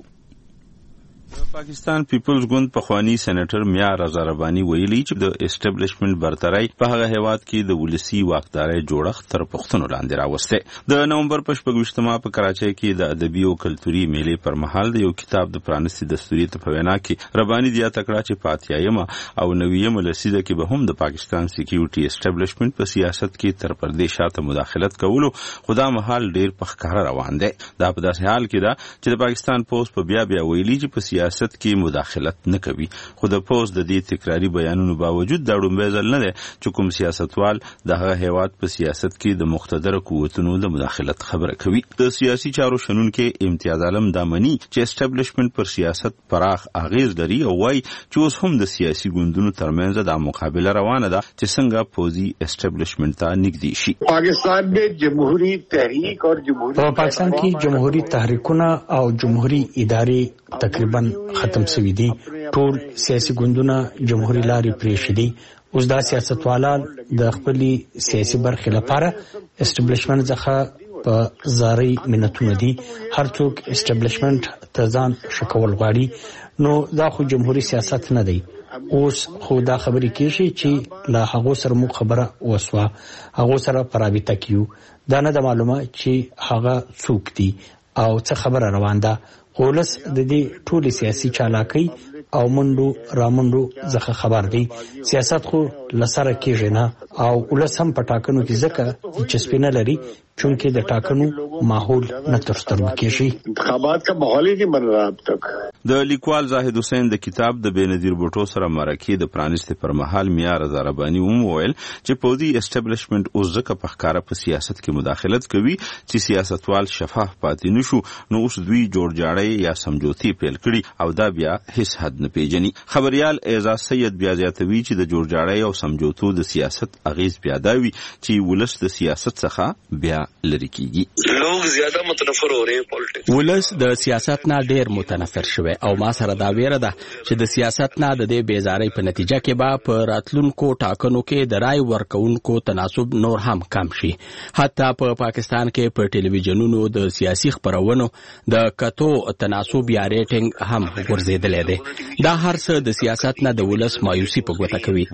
U: پاکستان پیپلز ګوند پخوانی سېنیټر میا رضا رباني ویلي چې د اسټابلیشمنت برتري په هغه هیواد کې د ولسی واکدارۍ جوړښت تر پوښتنو لاندې راوسته. د نومبر په شپږویشتمه په کراچۍ کې د ادبي او کلتوري میلې پر مهال د یو کتاب د پرانستي دستوري ته په وینا کې رباني د تکړه چې پاتیایمه او نویمه لسیده کې به هم د پاکستان سکیورټي اسټابلیشمنت په سیاست کې تر پردې شاته مداخلت کولو خدا مهال ډیر په ښکاره روان دی. دا په داسې حال کې ده چې د پاکستان پوسټ په بیا بیا ویلي چې په سیاست کې مداخلت نه کوي، خو د پوز د دې تکراری بیانونو باوجود دا ډومبه ځل نه دی چې کوم سیاستوال د هغه هیواد په سیاست کې د مقتدر قوتونو د مداخلت خبره کوي. د سیاسي چارو شنونکو امتیاز عالم دامنی چې اسټابلیشمنت پر سیاست پراخ اغیز لري او وايي چې اوس هم د سیاسي ګوندونو ترمنځ د مقابله روانه ده چې څنګه پوزي اسټابلیشمنت ته نږدې شي.
V: پاکستان में جمهوری تحریک اور جمهوری
W: په پاکستان کې جمهوری تحریکونه او جمهوری ادارې تقریبا ختم شوي دي. ټول سیاسي ګوندونه جمهوریت لاري پریښې دي. اوس دا سیاستوالان د خپل سیاسي برخې لپاره اسټابلیشمنت څخه په زاري منتونه دي. هر څوک اسټابلیشمنت ته ځان شکول غواړي، نو دا خو جمهوریت سیاست نه دی. اوس خو دا خبرې کېږي چې لا هغه سره مو خبره وسوه، هغه سره پرابطه کیو. دا نه د معلومه چې هغه څوک دي او څه خبره روان ده. ولس د دې ټولي سیاسي چالاکي او منډو رامنډو څخه خبر دی. سیاست خو لسره کېږي نه او ولس هم په ټاکنو کې ځکه چې سپینه لري چونکه د ټاکنو ماحول نه تر سترګو کېږي.
V: انتخابات کا ماحول نه بن رہا اب تک.
U: د لیکوال زاهد حسین د کتاب د بینظیر بوټو سره مرکه د پرانستې پر مهال میا رضا رباني هم وویل چې پوزي اسټابلیشمنت اوس ځکه په ښکارا په سیاست کې مداخلت کوي چې سیاستوال شفاف پاتې نشو، نو اوس دوی جوړ جاړی یا سمجوتي پیل کړي او دا بیا هیڅ حد نه پیژني. خبريال اعزاز سید بیا زیاتوي چې د جوړ جاړی او سمجوتو د سیاست اغیز بیا داوي چې ولس د سیاست څخه بیا لری کیږي.
X: لوگ زیاده متنفر هو رہے ہیں پالیټکس.
Y: ولس د سیاست نه ډیر متنفر شوی او ما سره دا ویره ده چې د سیاست نه د دې بیزارۍ په نتیجه کې به په راتلونکو ټاکنو کې د رای ورکونکو تناسب نور هم کم شي. حتی په پا پاکستان کې په ټلویزیونونو د سیاسي خبرونو د کتو تناسب یا ریټینګ هم ورزيدلې ده. دا هر څه د سیاست نه د ولس مایوسي په ګوته کوي.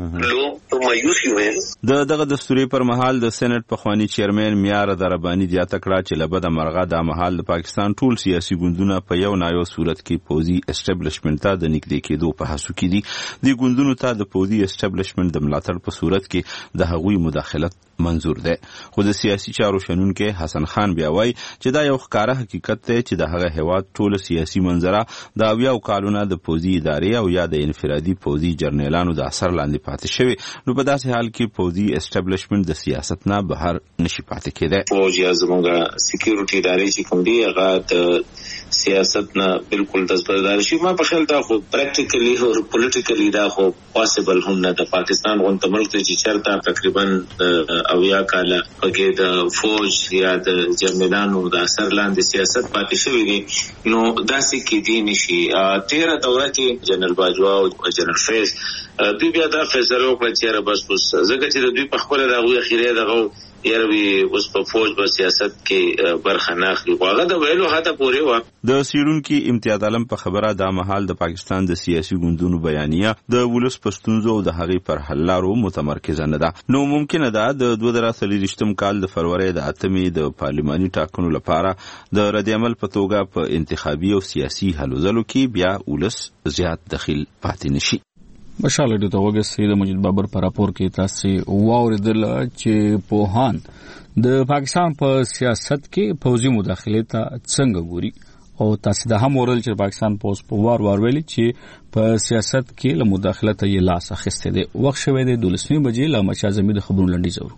U: د دغه دستوري پر مهال د سېنات پخوانی چیرمن میا رضا رباني دیا تکړه چې لبد مرغه د مهال د پاکستان ټول سیاسي ګوندونه په یو نایو صورت کې پوزي اسټابلیشمنت ته د نږدې کېدو په هڅو کې دي. د ګوندونو ته د پوزي اسټابلیشمنت د ملاتړ په صورت کې د هغوی مداخلت منظور ده. خو د سیاسي چارو شنونکو حسن خان بیا وایي چې دا یو ښکاره حقیقت دی چې د هغه هیواد ټول سیاسي منظره د اویاو کالونو د پوزي ادارې او یا د انفرادي پوزي جرنیلانو د اثر لاندې پاتې شوی، نو په داسې حال کې پوزي اسټابلیشمنت د سیاست نه بهر نشي پاتې کېدای.
X: فوج یا زموږه سکیورټي ادارې چې کوم دي هغه د سیاست نه بالکل دزبردار شي. ما په خیال دا خو پریکټیکلی او پولیټیکلی دا خو پاسبل هم نه. د پاکستان غونډه ملک ته چې چرته تقریبا اویا کاله پکې د فوج یا د جرنیلانو د اثر لاندې سیاست پاتې شوی دی، نو داسې کې دی نشي. تیره دوره کې جنرال باجوا او جنرال فیض دوی بیا دا فیصله وکړه چې را بس بس ځکه چې د دوی په خپل راغوي اخیری دغه یاروي اوس په فوج په سیاست کې برخه نه اخلي. هغه د ویلو هاته پورې و.
U: د سیرونکو امتیاز عالم په خبره د مهال د پاکستان د سیاسي ګوندونو بیانیه د ولس پښتونزو او د هغې پر حل لارو متمرکزه نه ده. نو ممکنه ده د دوه زره څلوېښتم کال د فروری د اتمې د پارلماني ټاکنو لپاره د رد عمل په توګه په انتخابي او سیاسي هلو ځلو کې بیا ولس زیات دخیل پاتې نشي.
A: مشاله د توګه سید مجید بابر پر راپور کې تاسو واوریدل چې پوهان د پاکستان په سیاست کې پوځي مداخله ته څنګه ګوري او تاسو د هم ورل چې پاکستان پوس په وار وار ویلي چې په سیاست کې له مداخلت یې لاس اخیسته دي. وخت شوه د دولسمې بجې له مچا زمي د خبرونو لنډي زورو.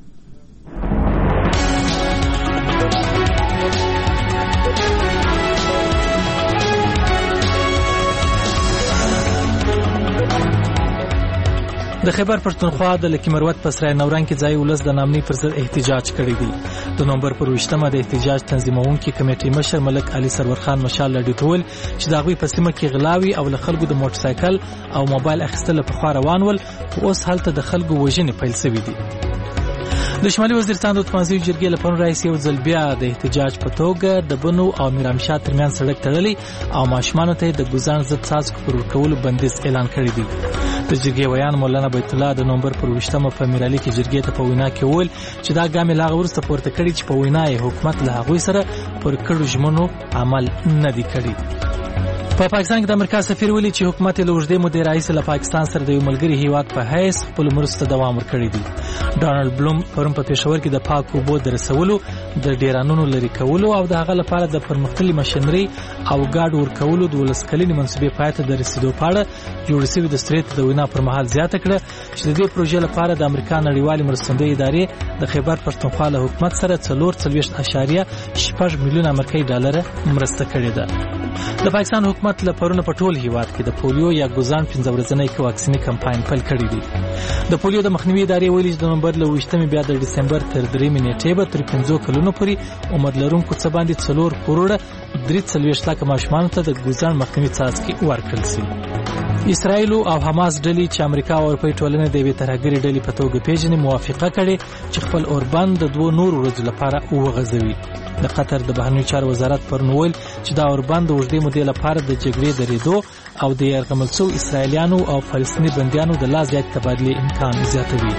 B: د خیبر پښتونخوا د لکی مروت په سرای نوران کې ځای ولس د نامني پر ضد احتجاج کړی دی. د نومبر پر ویشتمه د احتجاج تنظیمونکي کمیټې مشر ملک علي سرور خان مشال لډیټول چې د غوي په سیمه کې غلاوي او له خلکو د موټر سایکل او موبایل اخیستل په خوا روان ول، اوس هلته د خلکو وژنې پیل شوې دي. د شمالي وزیرستان د اتمانزي جرګې لپاره رئیس یو ځل بیا د احتجاج په توګه د بنو او میرامشاه ترمن سړک تړلی او ماشومان ته د ګوزان ضد څاڅکو پر ورکولو بندیز اعلان کړی دی. د جرګې ویان مولانا بیت الله د نومبر پر ویشتمه په میرالي کې جرګې ته په وینا کې وویل چې دا ګام لا ورسته پورته کړی چې په وینا یې حکومت له هغوی سره پر کړو ژمنو عمل نه دی کړی. په پاکستان کې د امریکا سفیر ویلي چې حکومت له اوږدې مودې راهیسې له پاکستان سره د یو ملګري هیواد په حیث خپل مرستو دوام ورکړی دی. ډانلډ بلوم پرون په پېښور کې د پاکو اوبو د رسولو، د ډیرانونو لرې کولو او د هغه لپاره د پرمختللي مشنري او ګاډ ورکولو د ولس کلنې منصوبې پای ته د رسیدو په اړه جوړ شوي دستوري د وینا پر مهال زیاته کړه چې د دې پروژې لپاره د امریکا نړیوالې مرستندویې ادارې د خیبر پښتونخوا له حکومت سره څلور څلوېښت اشاریه شپږ میلیونه امریکایي ډالره مرسته کړې ده. د پاکستان حکومت له پرونه په ټول هیواد کې د پولیو یا ګوزان پنځه ورځنی واکسیني کمپاین پیل کړی دی. د پولیو د مخنیوي ادارې ویلي چې د نومبر له ویشتمې بیا د ډسمبر تر درېیمې نیټې به تر پنځو کلونو پورې عمر لرونکو څه باندې څلور کروړه درې څلوېښت لکه ماشومانو ته د ګوزان مخنیوي څاڅکي ورکړل شي. اسرائیل او حماس ډلې چې امریکا او اروپایي ټولنې د یوې ترهګرې ډلې په توګه پیژني موافقه کړې چې خپل اوربند د دوو نورو ورځو لپاره وغځوي. د قطر د بهرنیو چارو وزارت پرون ویل چې دا اوربند د اوږدې مودې لپاره د جګړې درېدو او د یرغمل شویو اسرائیلیانو او فلسطیني بندیانو د لا زیات تبادلې امکان زیاتوي.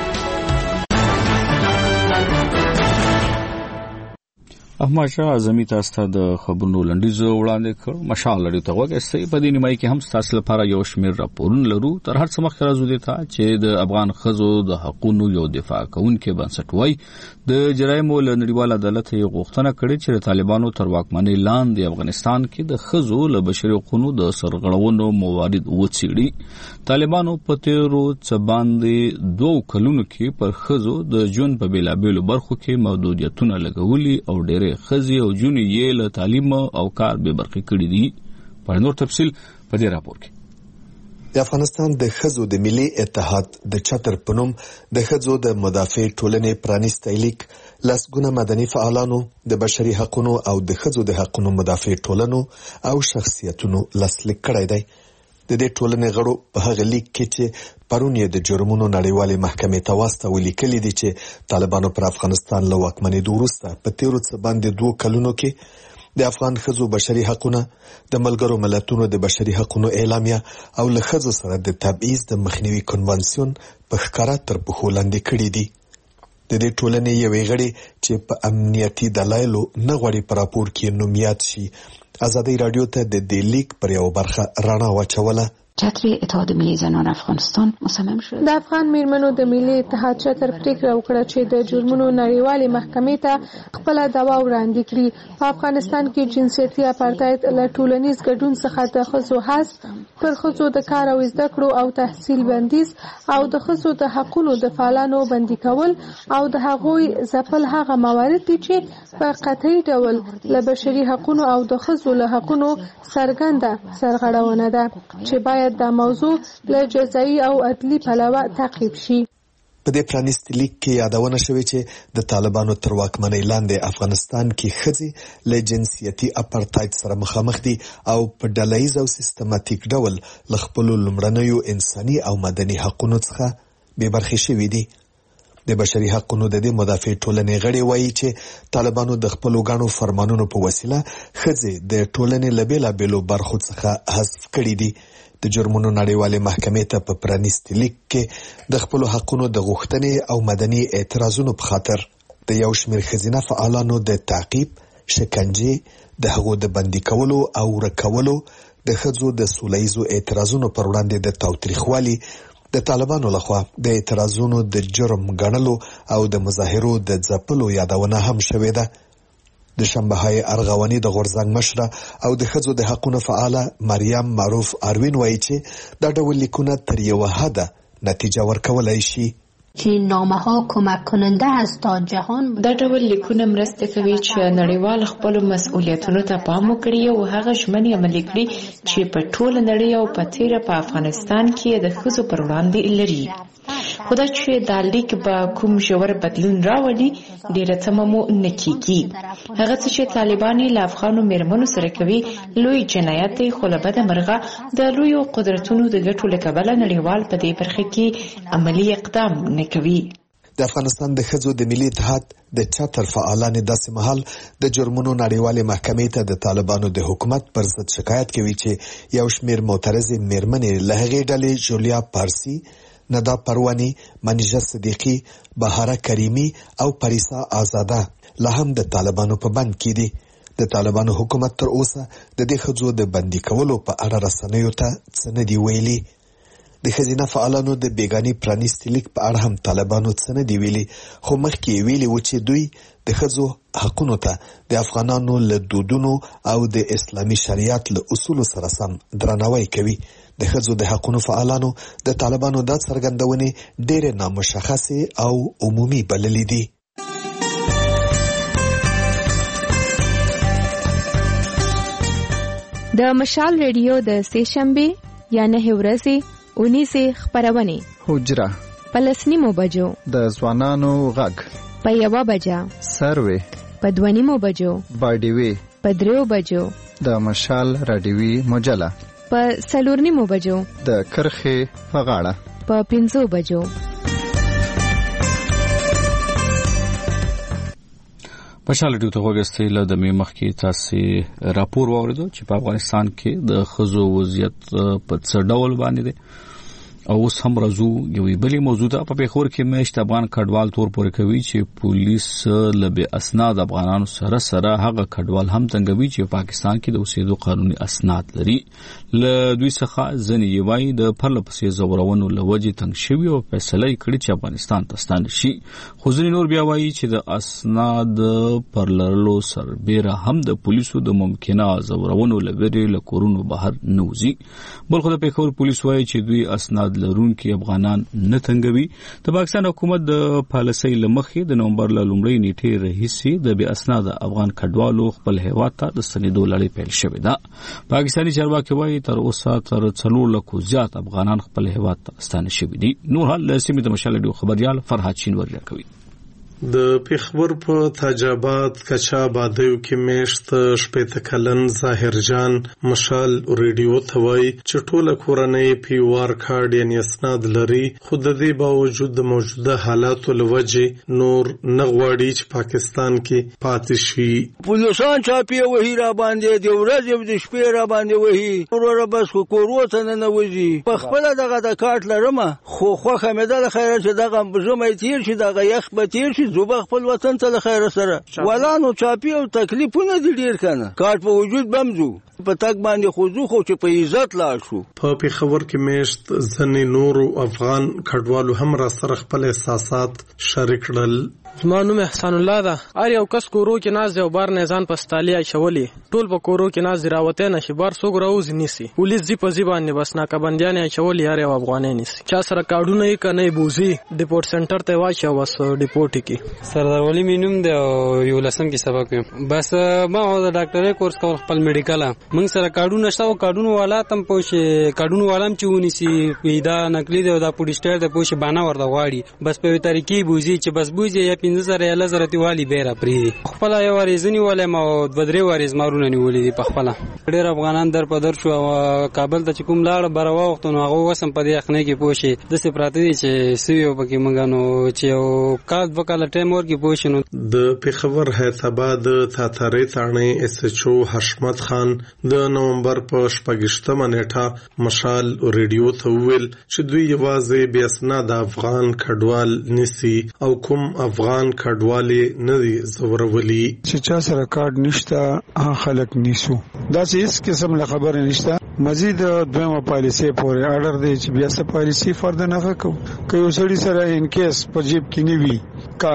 A: احمد شاه اعظمي تاسو ته د خبرونو لنډیز وړاندې کړ. مشال لري ته وګورئ په دې نیمای کې هم تاسو لپاره یو شمېر راپورونه لرو. تر هر څه مخکې راځو دي ته چې د افغان ښځو د حقوقو یو دفاع کوونکي بنسټ وای د جرایمو له نړیوال عدالت یې غوښتنه کړې چې د طالبانو تر واکمنۍ لاندې افغانستان کې د ښځو له بشري حقوقو د سرغړونو موارد وڅېړي. طالبانو په تیرو څه باندې دوه کلونو کې پر ښځو د ژوند په بیلابیلو برخو کې محدودیتونه لګولي او ډېر خزي او جونې یې له تعلیم او کار به برخې کړې دي. په نور تفصیل په دې راپور کې
C: د افغانستان د ښځو د ملي اتحاد د چتر پنوم د ښځو د مدافع ټولنې پرانیستی لیک لسګونه مدني فعالانو د بشري حقوقو او د ښځو د حقوقو مدافع ټولنو او شخصیتونو لاسلیک کړی دی. د دې ټولنې غړو په هغه لیک کې چې پرون یې د جرمونو نړیوالې محکمې ته واستوي لیکلي دي چې طالبانو پر افغانستان له واکمنېدو وروسته په تیرو څه باندې دوه کلونو کې د افغان ښځو بشري حقوقونه د ملګرو ملتونو د بشري حقوقو اعلامیه او له ښځو سره د تبعیض د مخنیوي کنوانسیون په ښکاره تر پښو لاندې کړي دي. د دې ټولنې یوې غړي چې په امنیتي دلایلو نه غواړي په راپور کې نوم یاد شي ازادي رادیو ته د دې لیک پر یو برخه رڼا واچوله.
D: چتر اتحاد ملی زنان افغانستان مصمم شد
G: د افغان میرمنو د ملي اتحاد چتر پریکړه وکړه چې د جرمونو نړیوالې محکمې ته خپل دعوا وړاندې کړي. په افغانستان کې جنسیتي اپارټایډ له ټولنیز ګډون څخه د ښځو حذف، پر ښځو د کار او زده کړو او تحصیل بندیز او د ښځو د حقوقو د فعالانو بندي کول او د هغوی ځپل هغه موارد دي چې په قطعي ډول له بشري حقوقو او د ښځو له حقوقو څرګنده سرغړونه ده چې باید دا موضوع له جزایي او عدلي پلوه تعقیب شي.
C: په دې پرانیستي لیک کې یادونه شوې چې د طالبانو تر واکمنۍ لاندې افغانستان کې ښځې له جنسیتي اپارټایډ سره مخامخ دي او په ډلهییز او سیستماتیک ډول له خپلو لومړنیو انساني او مدني حقونو څخه بې برخې شوي دي. د بشري حقوقو د دې مدافع ټولنې غړي وایي چې طالبانو د خپلو ګڼو فرمانونو په وسیله ښځې د ټولنې له بېلابېلو برخو څخه حذف کړي دي. د جرمونو نړیوالې محکمې ته په پرانیستي لیک کې د خپلو حقونو د غوښتنې او مدني اعتراضونو په خاطر د یو شمېر ښځینه فعالانو د تعقیب، شکنجې، د هغو د بندي کولو او ورکولو، د ښځو د سوله ییزو اعتراضونو پر وړاندې د تاوتریخوالي، د طالبانو لخوا د اعتراضونو د جرم ګڼلو او د مظاهرو د ځپلو یادونه هم شوې ده. د شنبهای ارغواني د غورځنګ مشره او د ښځو د حقوقو فعاله مریم معروف اروین وایي چې دا ډول لیکونه تر یوه حده نتیجه ورکولای شي.
D: چې نامه ها کمک کننده است تا جهان
F: دا ډول لیکونه مرسته کوي چې نړیوال خپل مسؤلیتونو ته پام وکړي او هغه ژمنې عملي کړي چې په ټول نړۍ او په تیره په افغانستان کې د ښځو پر وړاندې لري. خدا چې دا لیک به کوم ژور بدلون راولي ډیره تمه مو نه کیږي. هغه څه چې طالبان له افغانو میرمنو سره کوي لوی جنایت دی، خو له بده مرغه د لویو قدرتونو د ګټو له کبله نړیوال په دې برخه کې عملی اقدام نه کوي.
C: د افغانستان د ښځو د ملي اتحاد د چاتر فعالان داسې مهال د جرمونو نړیوالې محکمې ته د طالبانو د حکومت پر ضد شکایت کوي چې یو شمیر معترضې میرمنې له هغې ډلې جولیا پارسی، ندا پروانی، منیژه صدیقی، بهاره کریمی او پریسا آزاده لا هم د طالبانو په بند کې دي. د طالبانو حکومت تر اوسه د دې ښځو د بندي کولو په اړه رسنیو ته څه نه دي ویلي. د ښځینه فعالانو د بیګاني پرانیستي لیک په اړه هم طالبانو څه نه دي ویلي، خو مخکې یې ویلي و چې دوی د ښځو حقونو ته د افغانانو له دودونو او د اسلامي شریعت له اصولو سره سم درناوی کوي. د ښځو د حقونو فعالانو د طالبانو دا څرګندونې ډېرې نامشخصې او عمومي بللې دي.
Q: د مشال ریډیو د سې شنبې یا نهه ورځې اونیزه خبرونه
P: حجره
Q: پلسنیمو بجو
P: د ځوانانو غږ
Q: په یوه بجه
P: سروي
Q: په دوانیمو بجو
P: باډیوي
Q: په دریو بجو
P: د مشال رادیوي مجله
Q: په سلورنیمو بجو
P: د کرخه په غاړه
Q: په پنځو بجو.
A: مشال ډیو ته وګورئ له د می مخ کې تاسو راپور واوریدو چې په افغانستان کې د ښځو وضعیت په څه ډول باندې دی او اوس هم راځو یوې بلې موضوع ته. په پیښور کې مېشت افغان کډوال تور پورې کوي چې پولیس له بې اسناد افغانانو سره سره هغه کډوال هم تنګوي چې پاکستان کې د اوسېدو قانوني اسناد لري. له دوی څخه ځینې یې وایي د پرله پسې زورونو له وجې تنګ شوي او فیصله یې کړې چې افغانستان ته ستانه شي، خو ځینې نور بیا وایي چې د اسناد پر لرلو سربیره هم د پولیسو د ممکنه زورونو له ویرې له کورونو بهر نه وځي. بل خو د پیښور پولیس وایي چې دوی اسناد لرونکي افغانان نه تنګوي. د پاکستان حکومت د پالیسۍ له مخې د نومبر له لومړۍ نیټې راهیسې د بې اسناده افغان کډوالو خپل هیواد ته د ستنېدو لړۍ پیل شوې ده. پاکستاني چارواکي وایي تر اوسه تر څلور لکو زیات افغانان خپل هیواد ته ستانه شوي دي. نور حال له سیمې د مشال ډیو خبريال فرحات شینواری راکوي.
H: د پیښور په تاجاباد کچا بادیو کې میشت شپېته کلن ظاهر جان مشال ریډیو ته وایي چې ټوله کورنۍ پی وار کارډ یعنې اسناد لري، خو د دې باوجود د موجوده حالاتو له وجې نور نه غواړي چې پاکستان کې پاتې شي.
I: پولیسان چاپی وهي را باندې د ورځې او د شپې را باندې وهي، وروره بس خو کورو ته نه وځي. په خپله دغه د کارت لرمه، خو خوښه مې ده له خیره چې دغه ژمی تېر شي، دغه یخ به تېر شي، زوبه خپل وطن ته له خیره سره ولانو چاپی او تکلیفونه دي ډیر کنه. کارت په وجود بمزو په تک باندې خوځو، خو چې په عزت لاړ شو.
H: په پیښور کې میشت ځنې نورو افغان کډوالو هم را سره خپل احساسات شریک کړل.
K: زما نوم احسان الله ده. هر یو کس کورو کې ناز دی او بار نه ځان په ستالیا شولي، ټول په کورو کې ناز دی راوته نشي، بار څوک راوځي نسی، پولیس دی په ځی باندې بس ناکبندیان شولي، هر یو افغانې نسی، چا سره کارډونه یې کنه بوزي ډیپورټ سنټر ته واچو بس ډیپورټ کی.
L: سردار ولی مینوم دی او یو لسم کې سبق یم، بس ما د ډاکټرۍ کورس کول خپل میډیکل موږ سره کارډونه شته او کارډونه والا تم پوښي کارډونه والام چې ونیسي پیدا نقلی دی او دا پولیسټر د پوښي باندې ورته غواړي، بس په طریقې بوزي چې بس بوزي یا پنځه زره یا لزر تی والی بیره پری خپل یو ورزنی ولې ما د بدري ورز مارونه نیولې دي په خپل. ډېر افغانان در په در شو او کابل ته کوم لاړ بروا وخت نو هغه وسم په دې اخنه کې پوښي د سپراته دي چې سویو پکې مونږانو چې او کال وکاله ټیم ورګي پوښینو.
H: د پیښور حیدرآباد تاتاري تانه اس ایچ او حشمت خان د نومبر په شپږشتمه نیټه مشال ریډیو ته ویل چې دوی یوازې بیا اسناد افغان کډوال نسی او کوم افغان کډوالي نه دي زورولي
Z: چې چا سره کارت نشته ها خلک نیسو. دا چې هیڅ قسم له خبره نشته. مزید دویمه پالیسي پورې اډر دی چې بیا څه پالیسي فرد نه وکړو. که یو سړی سره ان کیس په جیب کې نیوي کارت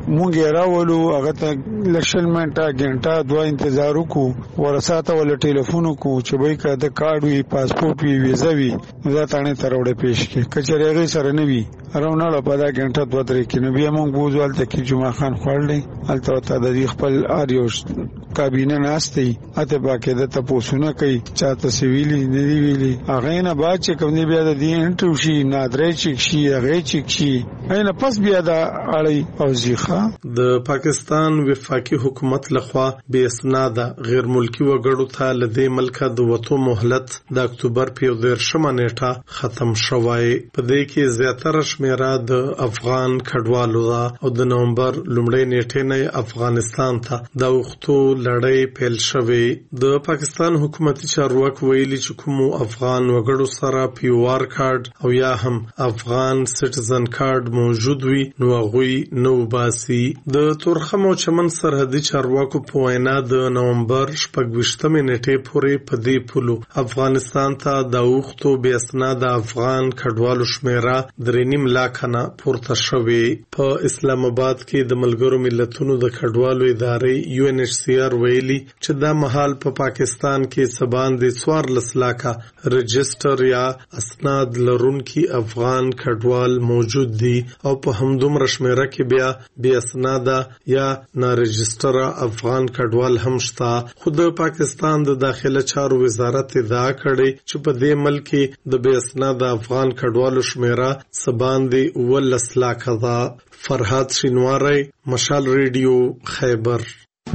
Z: مونږ یې راولو هغه ته لشل منټه غنټه دوه انتظار وکړو ورساته ول ټلیفون وکړو چې وای کا د کارت وي پاسپورت وي ویزا وي دا تانه تر وړه پیش کې کچره هغه سره نه وي راونه په دا غنټه دوه درې کې نو بیا مونږ بوزوال ته کې جمعه خان خړلې الته ته د خپل اریوش کابینه ناشتي اته باقاعده ته پوښتنه کوي چاته سیویلی نه دی ویلي هغه نه بعد چې کوم دی بیا د دې انټرو شي نادرې چک شي هغه چک شي اینه پس بیا دا اړي او زیخه
H: د پاکستان وفاقي حکومت لخوا به اسناد غیر ملکی وګړو ته لدې ملک د وټو مهلت د اکتوبر په دیرشمه نیټه ختم شوی په دې کې زیاتره شمیره د افغان کډوالو او د نومبر لومړۍ نیټې نه افغانستان ته د وختو لړۍ پیل شوې د پاکستان حکومتي چارواکو ویلي چې کوم افغان وګړو سره پیوار کارت او یا هم افغان سټیزن کارت موجود وي نو هغه نو باسي د تورخم او چمن سرحدي چارواکو په وینا د نومبر شپږ نیټې پورې په دې پولو افغانستان ته د وختو بیا اسناد افغان کډوالو شمیره درې نیم لاک نه پورته شوې په اسلام آباد کې د ملګرو ملتونو د کډوالو ادارې یو ان ایچ سی آر ویلي چې دا مهال په پا پاکستان کې سبان د څوار لسلاکه رجستر یا اسناد لرونکي افغان کډوال موجود دي او په همدومره شمیره کې بیا بیا اسناد یا نا رجستر افغان کډوال هم شته. خو د پاکستان د داخله چارو وزارت ادعا کړې چې په دې ملک کې د بیا اسناد افغان کډوالو شمیره سبان د اول لسلاکه ده. فرحات شینواری، مشال ریډیو، خیبر.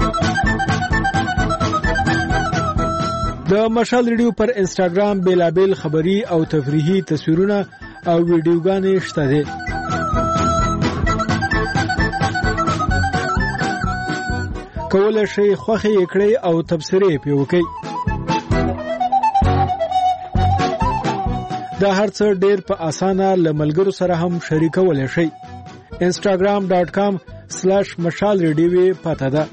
E: د مشال ریډیو پر انسټاګرام بیلابل خبری او تفریحي تصویرونه او ویډیوګانې شته دي. کولای شئ خوښه یې کړئ او تبصرې پې وکړئ. دا هر څه ډېر په اسانه له ملګرو سره هم شریکولی شئ. انسټاګرام ډاټ کام سلاش مشال ریډیو پته ده.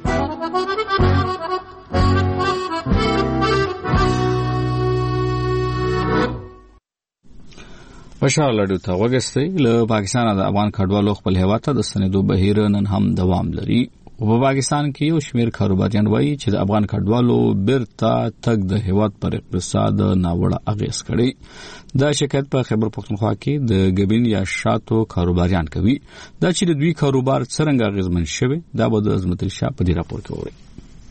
A: مشال ریډیو ته وګورئ. له پاکستان د افغان کډوالو خپل هیواد ته د ستنېدو بهیر نن هم دوام لري. په پاکستان کې یو شمېر کاروباریان وایي چې د افغان کډوالو بیرته تګ د هیواد پر اقتصاد ناوړه اغېز کړی. دا شکایت په خیبر پختونخوا کې د ګبین یا شاتو کاروباریان کوي. دا چې د دوی کاروبار څنګه اغېزمن شوی دا به د عظمت الله شاه په دې راپور کې ووري.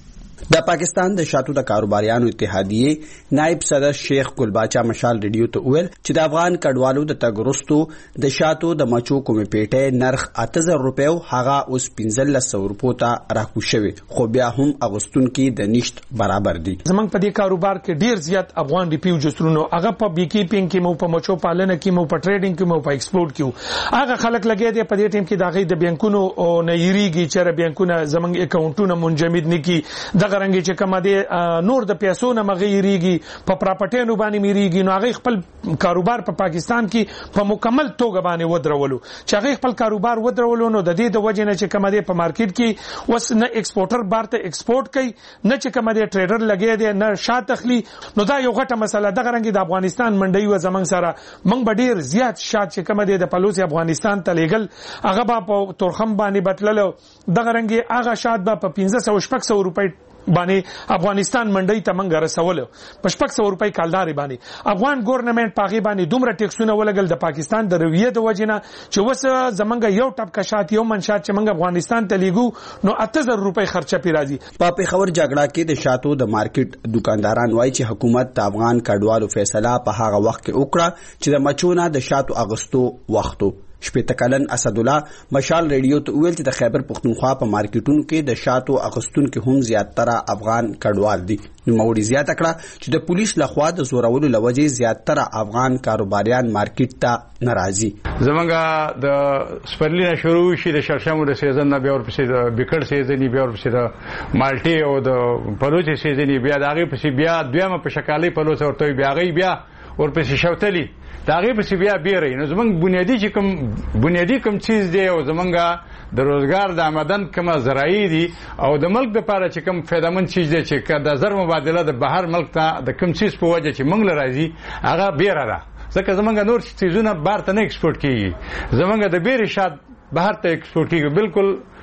M: د پاکستان د شاتو د کاروباریانو اتحادیې نائب صدر شیخ ګلباچا مشال ریډیو ته وویل چې د افغان کډوالو د تګ وروستو د شاتو د مچو کومې پیټۍ نرخ اته زره روپیو هغه اوس پنځلس سوه روپو ته راکوز شوی، خو بیا هم اغوستونکي د نشت برابر دي.
N: زمونږ په دې کاروبار کې ډیر زیات افغان ریپیو جسرونو هغه په بی کیپینګ کې مو په مچو پالنه کې مو په ټریډینګ کې مو په ایکسپورټ کې هغه خلک لګي دي. په دې ټیم کې د غي د بانکونو او نه یریږي چې بانکونه زمونږ اکاونټونه منجمد نکي دغه رنګ چې کوم دي نور د پیسو نه مغیریږي په پراپرټینو باندې میریږي. نو هغه خپل کاروبار په پا پاکستان کې په مکمل توګه باندې ودرولو چې هغه خپل کاروبار ودرولو. نو د دې د وجې نه چې کوم دي په مارکیټ کې وس نه ایکسپورټر بارته ایکسپورټ کوي نه چې کوم دي ټریډر لګي دي نه شات تخلی. نو دا یو غټه مسله دغه رنګ د افغانستان منډي و زمنګ سره منګ ډیر زیات شات چې کوم دي د پلوسی افغانستان ته لیګل هغه په تورخم باندې بتللو دغه رنګ هغه شات په پنځه سوه شپږ سوه روپۍ باندې افغانستان منډي ته منګ رسول په شپږ سوه روپۍ کالداري باندې افغان ګورنمنت پاغي باندې دومره ټیکسونه ولګل د پاکستان د رویه د وجنه چې وس زمنګ یو ټپ کشات یو منشات چې منګ افغانستان ته لیګو نو اته زره روپۍ خرچه پی راځي.
M: په پیښور جګړه کې د شاتو د مارکیټ دکانداران وایي چې حکومت د افغان کډوالو فیصله په هغه وخت کې وکړه چې د مچونه د شاتو اغستو وختو. شپږ کلن اسد الله مشال ریډیو ته ویل چې د خیبر پختونخوا په مارکیټونو کې د شاتو اغستونکو هم زیاتره افغان کډوال دي. نو موري زیاته کړه چې د پولیس لخوا د زورولو لوجې زیاتره افغان کاروباریان مارکیټ ته ناراضي.
O: زمونږه د سپرلینا شروع شي د شړشمو د سیزن نه بیا ورپسې د بیکړ سیزن بیا ورپسې د مالټي او د پلوچ سیزن بیا دغه پسې بیا دویمه په شکالي پلوچ ورته بیا غي بیا ورپسې شوتلی داغه په بیا بیرې. نو زمونږ بنیادی چې کوم بنیادی کوم چیز دی او زمونږه د روزګار د آمدن کومه زراعي دي او د ملک د لپاره چې کوم فایدمن چیز دی چې د زر مبادله د بهر ملک ته د کوم چیز په وجه چې موږ لراځي هغه بیره ده. ځکه زمونږ نور چیزونه بهر ته نه ایکسپورټ کیږي، زمونږ د بیرې شات بهر ته ایکسپورټ کیږي. بالکل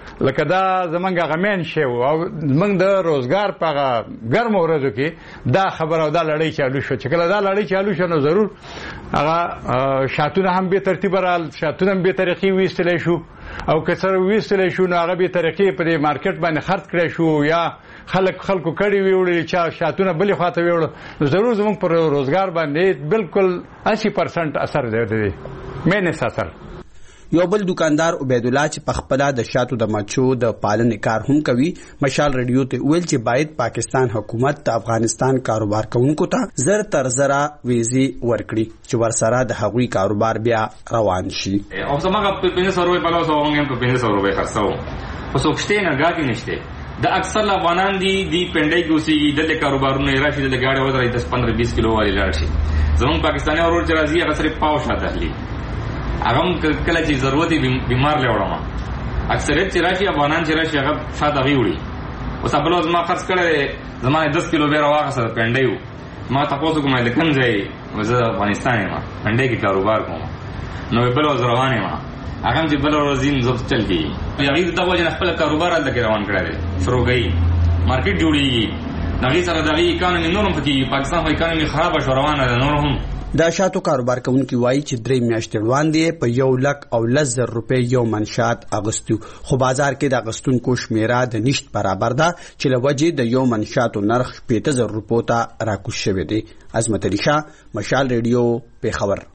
O: لکه دا زمونږ غمین شی او زمونږ د روزګار په ګرمو ورځو کې دا خبره او دا لړۍ چالو شو چې کله دا لړۍ چالو شو نو ضرور هغه شاتونه هم به ترتیب رال شاتونه هم به طریقې ویستلی شو او که سره ویستلی شو نو هغه به طریقې په مارکیټ باندې خرڅ کړی شو یا خلک خلکو کړي ویوړي چې شاتونه بلې خواته ویوړ نو ضرور زمونږ پر روزګار باندې بالکل اسی پرسنټ اثر دی مینس اثر.
M: یو بل دکاندار عبید الله چې پخپلا د شاتو د مچو د پالنې کار هم کوي مشال ریډیو ته ویل چې باید پاکستان حکومت د افغانستان کاروبار کوونکو ته زر تر زره ویزي ورکړي چې ورسره د هغوی کاروبار بیا روان شي.
J: او زموږ په پنځه سوه روپۍ په لاس وونګم په پنځه سوه روپۍ خرڅاو خو څوک شته نه ګاټي نشته د اکثر افغانان دي دی پنډای کې اوسېږي د کاروبارونو یې راشي د ګاډي ودرې دس پندرہ بیس کیلو والی لاړ شي. زموږ پاکستاني اورور چې راځي هغه صرف پاو شاته اخلي هغه کله چې ضرورت بیمار لوړم اکثریت چې راشي افغانان چې راشي هغه شاته غوړي اوس په لوز ما خرڅ کړل زمانه دس کیلو بیره واغسه پنډایو ما تاسو کومه د کوم ځای وزه افغانستان ما پنډای کې کاروبار کوم نو په لوز روانه ما هغه چې بل ورځین زب چل کی یغې د وجه خپل کاروبار د روان کړل شروع گئی مارکیټ جوړیږي نغې سره دغه اکانومي نورم پکې پاکستان خو اکانومي خراب شو روانه ده نور هم
M: د شاتو کاروبار کوونکي وایي چې درې میاشتې وړاندې په یو لک او لس زر روپۍ یو منشات اغوستو خو بازار کې د اغوستونکو شمیره د نشت برابر ده چې له وجې د یو منشاتو نرخ شپېته زر روپو ته راکوز شوی دی. عظمت علي شاه مشال ریډیو پیښور.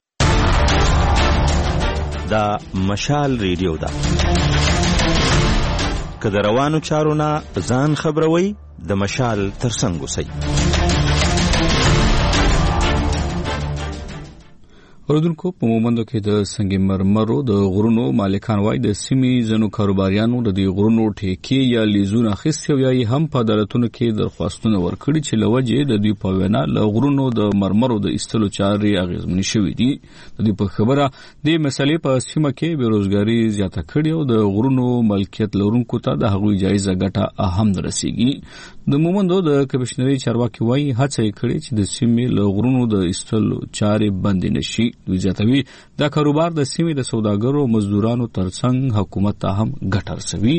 U: دا مشال ریډیو ده که د روانو چارو نه ځان خبروي د مشال ترڅنګ اوسئ.
A: اوردونکو په مومندو کې د سنگ مرمرو د غرونو مالکان وای د سیمې زنو کاروباریانو د دې غرونو ټیکې یا لیزونه اخیستي او یا هم په عدالتونو کې درخواستونه ورکړي چې لوجه د دوی په وینا له غرونو د مرمرو د ایستلو چارې اغیزمنې شوې دي. د دې په خبره د مسلې په سیمه کې بیروزګاری زیاته کړي او د غرونو ملکیت لرونکو ته د هغوی جایزه ګټه اهم رسیږي. د مومندو د کمشنري چارواکي وای هڅه کړي چې د سیمې له غرونو د ایستلو چارې بند نشي. دوی زیاتوي دا کاروبار د سیمې د سوداګرو او مزدورانو ترڅنګ حکومت ته هم ګټه رسوي.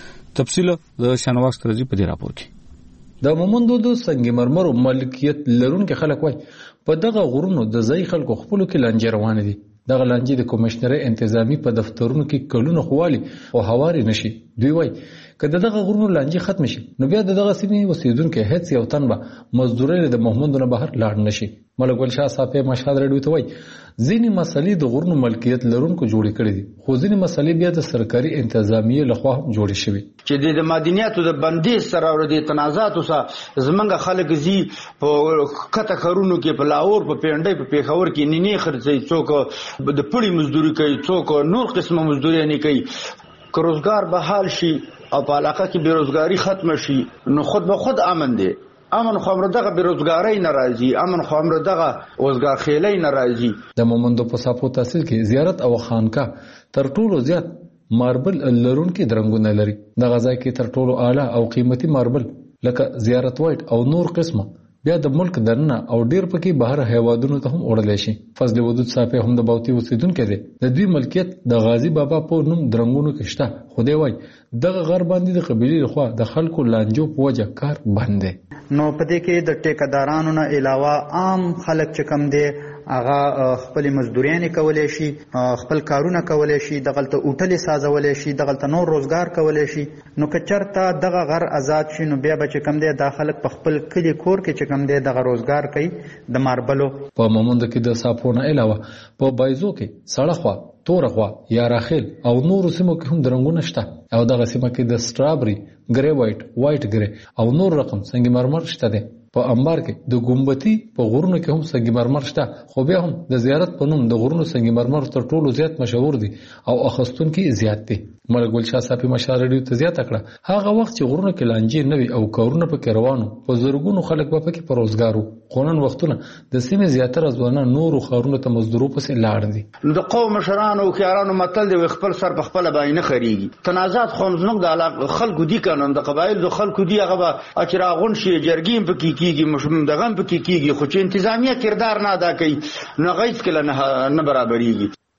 A: تفصیل د شنواز کرزي په دې راپور کې.
R: د مومندو د سنگ مرمرو ملکیت لرونکو خلک وای په دغه غرونو د ځای خلکو خپل کې لانجې روان دي. دغه لانجې د کمشنري انتظامی په دفترونو کې کلونه خوالي او هواري نشي. دوی وای کله دغه غرونو لانجې ختم شي نو بیا دغه سیمې اوسیدونکو هیڅ یو تن به مزدوري د محمودونه بهر لاړ نشي. ملک ګل شاه صاحب مشهد رډیو ته وای ځینې مسلې د غرونو ملکیت لرونکو جوړې کړې دي خو ځینې مسلې بیا د سرکاري انتظامیې لخوا هم جوړې شوې
S: چې د مدنیاتو د بندیز سره او د تنازعاتو سره زمونږ خلک زی په کته خرونو کې په لاهور په پیندای په پیښور کې نینې خرڅي څوک د پړی مزدوري کوي څوک نور قسمه مزدوري نه کوي. که روزګار به حال شي او په علاقه کې بیروزګاری ختم شي نو خود به خود امن دی. امن خو امر دغه بیروزګاری ناراضي امن خو امر دغه اوسګار خېلې ناراضي.
R: د مومندو په صافو تحصیل کې زیارت او خانقاه تر ټولو زیات ماربل لرونکي درنګونه لري. دغه ځای کې تر ټولو اعلی او قیمتي ماربل لکه زیارت وایټ او نور قسمه بیا د ملک دننه او ډیر پکې بهر هیوادونو ته هم وړل شي. فضل ودود صاحب هم د باوتی اوسیدونکو دی. د دوی ملکیت د غازی بابا په نوم درنګونو کې شته. خدای وای دغه غر باندې د قبيله لخوا د خلکو لانجو په وجه کار بند دی.
T: نو پدې کې د ټیکدارانو نه علاوه عام خلک چې کم دي هغه خپل مزدوريان کولای شي خپل کارونه کولای شي دغلته اوټلې سازولای شي دغلته نور روزګار کولای شي. نو که چرته دغه غر آزاد شي نو بیا به چې کم دي د خلک په خپل کلی کور کې چې کم دي دغه روزګار کوي. د ماربلو
R: په مومند کې د صافونه علاوه په بایزو کې سړخوا تورخوا یا راخیل او نور سیمو کې هم درنګونه شته او دغه سیمه کې د سټرابري ګری وایټ وایټ ګری او نور رقم سنگ مرمر شته دي. په انبار کې د ګمبتي په غرونو کې هم سنگ مرمر شته خو بیا هم د زیارت په نوم د غرونو سنگ مرمر تر ټولو زیات مشهور دي او اخستونکي زیات دي. ملک ګل شاه صاحب مشال ریډیو ته زیاته کړه هغه وخت چې غرونه کې لانجې نه وي او کارونه پکې روانو په زرګونو خلک په پکې په روزګارو قانون وختونه د سیمې زیاتره ځوانان نور خارونو ته مزدورو پسې لاړ دي.
S: د قوم مشرانو او خيارانو متل دی خپل سر په خپل باندې نه خريږي. تنازعات خو زموږ د علاقه خلکو دي قانون د قبایل د خلکو دي هغه اچراغون شي جرګیم پکې کیږي مشم دغه پکې کیږي خو چې انتظامیه کردار نه ادا کوي نه غیث کله نه برابرېږي.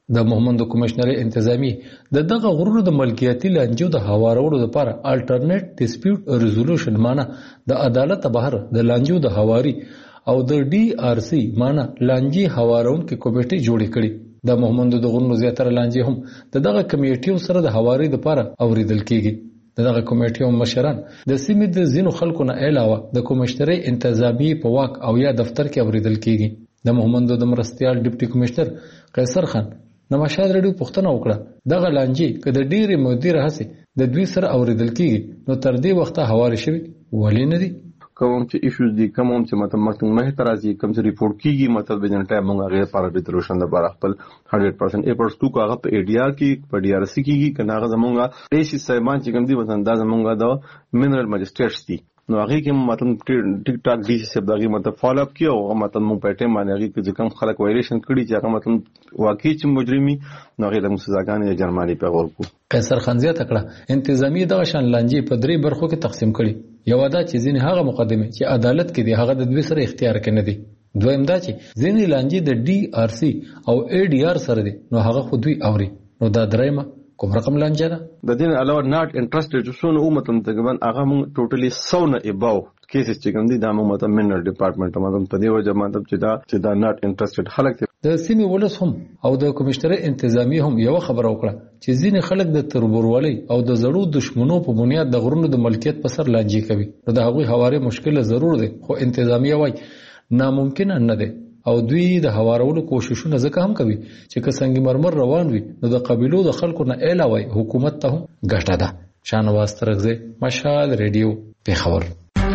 R: د محمد کمشنر انتظامی د دغه غرونو د ملکیتي لانجو د هوارولو لپاره الټرنیټ ډیسپیوټ ریزولوشن معنی د عدالت بهر د لانجو د هواري او د ډي آر سی معنی لانجی هوارون کې کمیټه جوړې کړي. د محمد د غرونو زیاتره لانجې هم د دغه کمیټیو سره د هواري لپاره اوریدل کیږي. دغه کمیټیو مشران د سیمې د ځینو خلکو نه علاوه د کمشنر انتظامی په واک او یا دفتر کې اوریدل کیږي. د محمد د مرستيال ډیپټي کمشنر قیصر خان نماشاد رډیو پښتنه وکړه دغه لانجې کله ډیره مدیر هسي د دوی سره اوریدل کیږي نو تر دې وخته هواري شوی ولې نه دي
B: کوم چې ایشوز دي کوم چې مطلب مخکې مه ترازی کوم چې ریپورت کیږي مطلب د ټایم موږ غیر پر ریزولوشن د بار خپل one hundred percent ایپرس ټو کاغه په ای ډی آر کې په ډی آر سی کېږي کنه هغه زمونږه ایشي سایمان چې کوم دي مثلا دا زمونږه د منرل ماجستریټس دي نو هغه کې مطلب ټیک ټاک ډي سی دغه مطلب فالو اپ کیو او مطلب موږ په ټیم باندې هغه کې کوم خلک وایلیشن کړي چې هغه مطلب واقعي چې مجرمي نو هغه د سزاګانې جرماني په ورکو.
R: قیصر خان زیاته کړه انتظامی دغه شان لانجې په درې برخو کې تقسیم کړي. یو دا چې ځینې هغه مقدمه چې عدالت کې دي هغه د دوی سره اختیار کې نه دي. دویم دا چې ځینې لانجې د ډي آر سی او ای ډی آر سره دي نو هغه خو دوی اوري. نو دا درېمه کوم رقم لانجه ده
B: د دین علاوه ناٹ انټرستډ چې څونه امتم تقریبا هغه موږ ټوټلی سو نه اباو کیسز چې کوم دي دا موږ مطلب منرل ډپارټمنټ مطلب په دې وجه مطلب چې دا چې دا ناٹ انټرستډ خلک
R: د سیمې ولس هم او د کمشنر انتظامی هم یو خبر وکړه چې ځینې خلک د تربورولۍ او د زړو دشمنو په بنیاد د غرونو د ملکیت په سر لانجې کوي. نو د هغوی هواري مشکل ضرور دی خو انتظامی وایي ناممکن نه دی او دوی د هوارولو کوششونه ځکه هم کوي چې که سنگ مرمر روان وي نو د قبيلو د خلکو نه علاوه حکومت ته هم ګټه ده. شانواز ترغزه مشال ریډیو پیښور.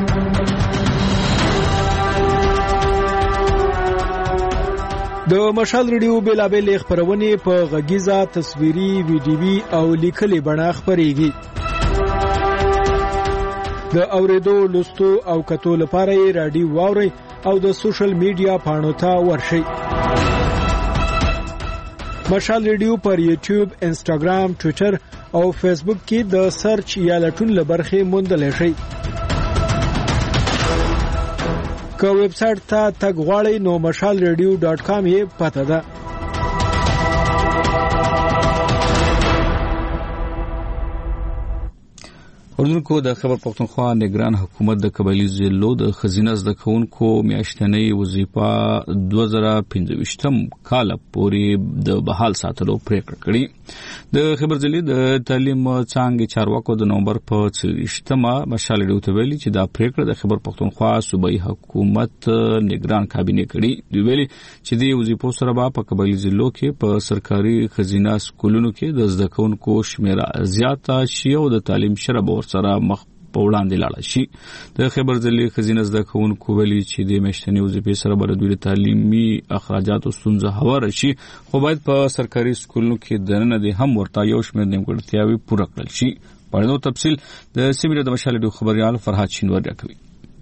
E: د مشال ریډیو بیلابل خبرونه په غږیزه تصویري ویډیوي او لیکلي بڼه خبريږي. د اوریدو لوستو او کتو لپاره یې رادیو واوري او د سوشل میډیا پاڼو ته ورشي. مشال ریډیو پر یوټیوب، انسټاګرام، ټوئیټر او فیسبوک کې د سرچ یا لټون لبرخه موندل شي. که ویب سټ ته تګ غواړئ نو مشال ریډیو ډاټ کام یې پته ده.
A: اردوونکو د خبر پښتونخوا نگران حکومت د قبایلی ضلعو د خزینه زده کوونکو میاشتنۍ وظیفه دوه زره پنځه کال پورې د بحال ساتلو پریکړه کړې. د خبر ضلع د تعلیم څانګې چارواکو د نومبر په څلوېښتمه مشال ریډیو ته ویلي چې دا پریکړه د خبر پښتونخوا صوبایي حکومت نگران کابینه کړي. دوی ویلي چې د وظیفو سره به په قبایلی ضلعو کې په سرکاري خزینه سکولونو کې د زده کوونکو شمیره زیاته شي او د تعلیم شرب سره مخ په وړاندې لاړ شي. د خبر ضلع خزینه زده کوونکو ویلي چې د میاشتنۍ وظیفې سره به د دوی تعلیمي اخراجاتو ستونزه هواره شي خو باید په سرکاري سکولونو کې دننه د هم ورته یو شمېر نیمګړتیاوې پوره کړل شي. په اړه تفصیل د سیمې د مشال ډیو خبريال فرهاد شینواری راکوي.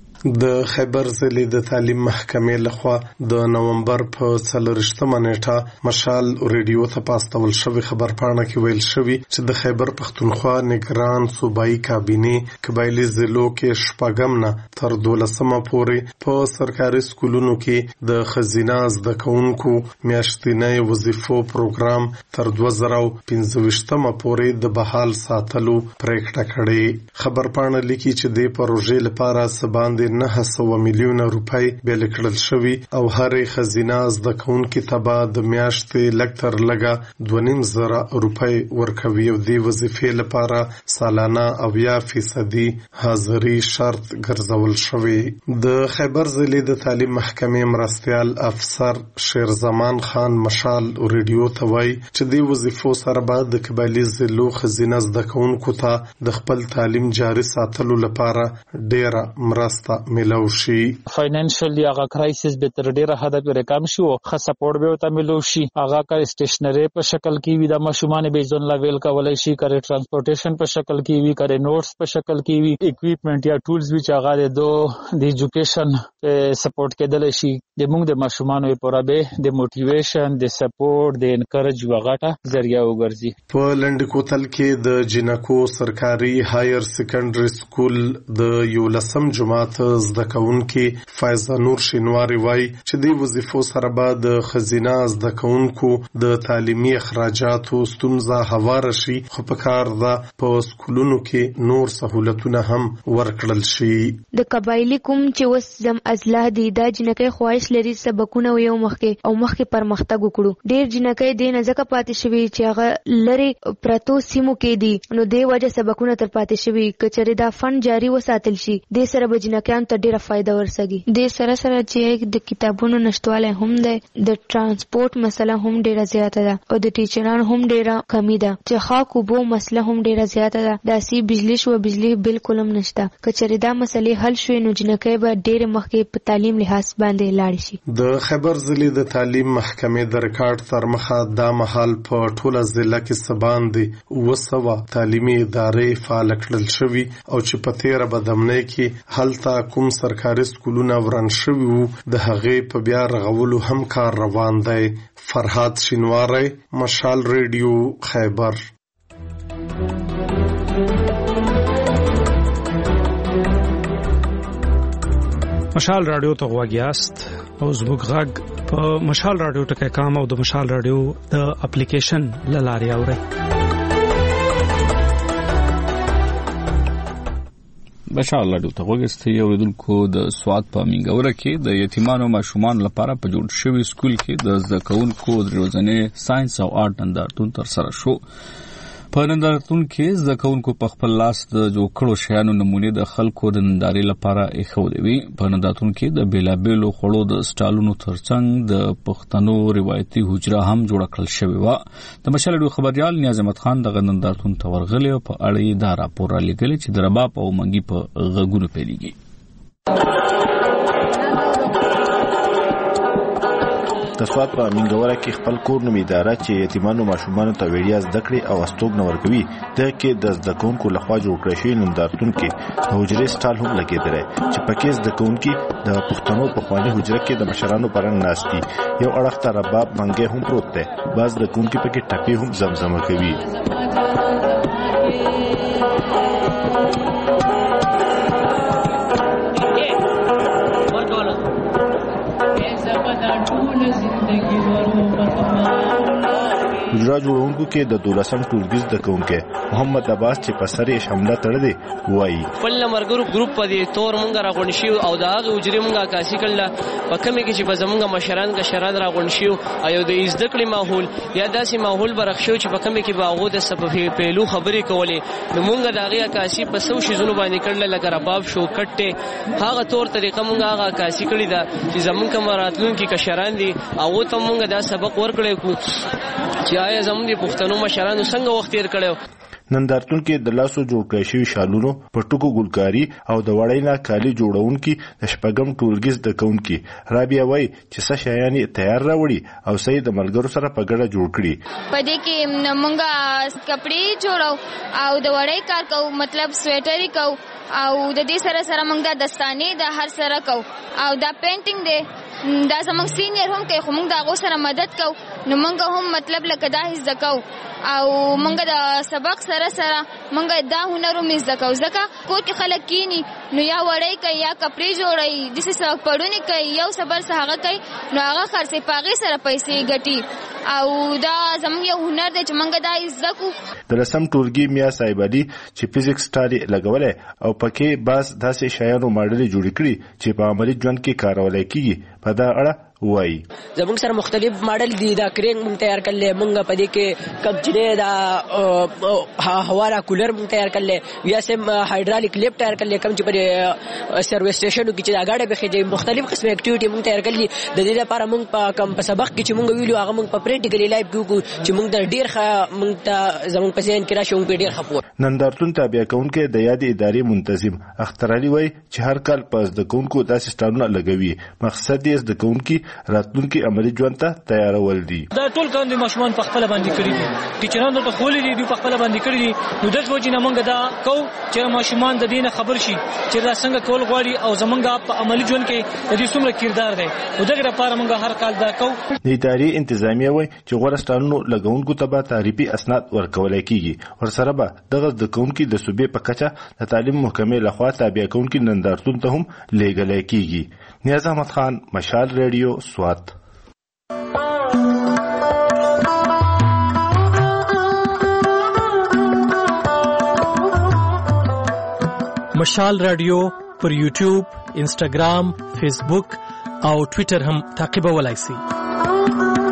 H: د خیبر ضلع د تعلیم محکمې لخوا د نومبر په څلورشتمه نیټه مشال ریډیو ته پاستول شوی خبر پاڼه کې ویل شوی چې د خیبر پښتونخوا نگران صوبایي کابینه قبایلی ضلعو کې شپږم نه تر دولسمه پورې په سرکاري سکولونو کې د خزینه زده کوونکو میاشتنۍ وظیفو پروګرام تر دوه زره پنځه پورې د بحال ساتلو پریکړه کړې. خبر پاڼه لیکي چې د پروژې لپاره سباند نه سوه میلیونه روپۍ بیل کړل شوي او هرې خزینه زده کوونکي ته به د میاشتې لږ تر لږه دوه نیم زره روپۍ ورکوي او د وظیفې لپاره سالانه اویا فیصدي حاضري شرط ګرځول شوی. د خیبر ضلع د تعلیم محکمې مرستیال افسر شیرزمان خان مشال ریډیو ته وایي چې د وظیفو سره به د قبایلی ضلعو خزینه زده کوونکو ته د خپل تعلیم جاري ساتلو لپاره ډېره مرسته ملو شي.
G: فاینانشلی هغه کرایسس به تر ډیره حد پورې کم شي او ښه سپورټ به ورته ملو شي. هغه کار سټیشنری په شکل کې وي د ماشومان به ځون لیول کولای شي کړي ترانسپورټیشن په شکل کې وي کړي نوټس په شکل کې وي اکوپمنٹ یا ټولز وچ هغه د د ایجوکیشن سپورټ کېدل شي. د موږ د ماشومان لپاره به د موټیویشن د سپورټ د انکریج وغټه ذریعہ وګرځي.
H: په لند کوتل کې د جنکو سرکاري هایر سیکنډري سکول د یولسم جماعت زده کوونکي فایزه نور شینواری وایي چې د وظیفو سره به د خزینه زده کوونکو د تعلیمي اخراجاتو ستونزه هواره شي، خو په کار ده په سکولونو کې نور سهولتونه هم ورکړل شي.
D: د قبایلی کوم چې وس زم ازله دي دا جنکې خواهش لري سبقونه یو مخکې او مخکې پرمختګ وکړو. ډېر جنکې دې نه ځکه پاتې شوي چې هغه لري پرتو سیمو کې دي، نو دې وجه سبقونه تر پاتې شوي. کچره دا فند جاری وساتل شي دې سره به جنکیان ته ډېره فایده ورسږي. دې سره سره چې د کتابونو نشټوالی هم دی، د ترانسپورت مسله هم ډېره زیاته ده او د ټیچرانو هم ډېره کمی ده. چې خاک اوبو مسله هم ډېره زیاته ده. داسې بجلی شو بجلی بالکل هم نشته. کچره دا مسلې حل شوې نو جنکۍ به ډېر مخکې په تعلیم لحاظ باندې لاړ شي.
H: د خیبر ضلع د تعلیم محکمې د ریکارډ تر مخه دا مهال په ټوله ضلع کې څه باندې اوه سوه تعلیمي ادارې فعال کړل شوي او چې په تېره بدمنۍ کې هلته کوم سرکاري سکولونه وران شوي وو د هغې په بیا رغولو هم کار روان دی. فرهاد شینواری، مشال ریډیو، خیبر.
F: مشال رادیو ته غواګیاست او زموږ غږ په مشال رادیو ټکی کام او د مشال رادیو د اپلیکیشن لارې اورئ.
A: مشال رادیو ته غواګیاست. یو ودونکو د سواد په منګوره کې د یتیمانو ماشومان لپاره په جوړ شوی سکول کې د زده کوونکو د ورځنی ساينس او آرټ نندارتون تر سره شو. په نندارتون کې زده کوونکو په خپل لاس د جوړ کړو شیانو نمونې د خلکو د نندارې لپاره ایښودې وې. په نندارتون کې د بیلابیلو خوړو د سټالونو ترڅنګ د پښتنو روایتي حجره هم جوړه کړل شوې وه. د مشال رادیو خبريال نیاز احمد خان دغه نندارتون ته ورغلی او په اړه یې دا راپور رالیږلی چې د رباب او منګي په غږونو پیلېږي.
V: د سواد په منګوره کې خپل کور نوم اداره چې یتیمانو ماشومانو ته وړیا زده کړې او استوګنه ورکوي د کې د زده کوونکو لخوا جوړ کړی شوی نندارتون کې د حجرې سټال هم لګېدلی چې پکې زده کوونکي د پښتنو پخواني حجره کې د مشرانو په رنګ ناست دي. یو اړخ ته رباب منګی هم پروت دی. بعض زده کوونکي پکې ټپې هم زمزمه کوي. حجره جوړونکو کې د دولسم ټولګي زده کوونکی محمد عباس چې په سر یې حمله تړلې وایي
W: خپل مرګرو ګروپ په دې تور مونږ راغونډ شو او د هغه حجرې مونږ عکاسي کړل په کومه کې چې په زمونږ مشران کا شران راغونډ شو او د زده کړې ماحول یا داسې ماحول برخښو چې په کومه کې باغو د صفه پیلو خبرې کولې نو مونږ د هغه عکاسي په سو شي زونه باندې کړل لکه رباب شو کټه هغه تور طریقه مونږ هغه عکاسي کړی دا چې زمونږ کمراتلون کې کشران دي او ته مونږ دا سبق ورکړې کو چې آیا زموږ د پښتنو مشرانو څنګه وخت تیر کړو.
V: نندارتون کې د لاسو جوړ کړی شوي شالونو په ټکو ګلکاري او د وړۍ نه کالي جوړونکي د شپږم ټولګي زده کوونکي رابعه وایي چې څه شیان یې تیار راوړي او څه یې د ملګرو سره په ګډه جوړ کړي.
X: په دې کې موږ کپړې جوړو او د وړۍ کار کوو مطلب سویټر کوو او د دې سره سره موږ د دستانې د هر سره کوو او دا پینټینګ دی دا زموږ سینیر هم کوي خو موږ د هغو سره مدد کوو نو موږ هم مطلب لکه دا زده کوو او موږ د سبق سره سره موږ دا هنر هم زده کوو ځکه کور کې خلک کینی نو یا وړۍ کوي یا کپړې جوړوي داسې سبق پړونې کوي یو څه بل څه هغه کوي نو هغه خرڅوي په هغې سره پیسې ګټي او دا زموږ یو هنر دی چې موږ دا زده کوو.
V: د لسم ټولګي میا صاحب علي چې فزیکس ټال لګولی او پکې بعض داسې شیانو ماډلې جوړې کړي چې په عملي ژوند کې کارولی کېږي په دا اړه وای
W: زموږ سره مختلف ماډل دي دا کرینګ مونږ تیار کړل مونږ په دې کې کبجنه دا هوا کولر مونږ تیار کړل یا سم هایدرالیک لیفټ تیار کړل کوم چې په سروس سټیشنو کې چې دا غاډه به خېږي مختلف قسم اکټیویټي مونږ تیار کړل د دې لپاره مونږ په کم په سبق کې چې مونږ ویلو هغه مونږ په پریکټیکلی لایف کې چې مونږ د ډیر ښه مونږ ته زموږ په ذهن کې راشي مونږ ډیر خپور.
V: نندارتون تابع کونکي د یاد ادارې منتظم اختر علي وای چې هر کال پس د کونکو داسې سټالونه لګوي مقصد یې د کونکي راتلونکي عملي ژوند ته تیارول دي.
C: دا ټول کار د ماشومان په خپل باندې کړی دي، ټیچرانو ته خولې دي په خپل باندې کړی دي. نو د وجې نه موږ دا کو چې ماشومان د دینه خبر شي چې دا څنګه کول غواړي او زمونږ په عملي ژوند کې د دې څومره کردار دی. او دغه لپاره موږ هر کال دا کو.
V: د ادارې انتظامیه وایي چې غوړه سټالونو لګونکو ته به تعریفي اسناد ورکول کیږي، ورسره به دغه د کوونکي د صوبې په کچه د تعلیم محکمې لخوا تابع کوونکي نندارتون ته هم لیږل کیږي. نیاز احمد خان، مشال ریډیو، سوات.
I: مشال رادیو پر یوټیوب، انسټاګرام، فیسبوک او ټوئیټر هم تعقیبولای شئ.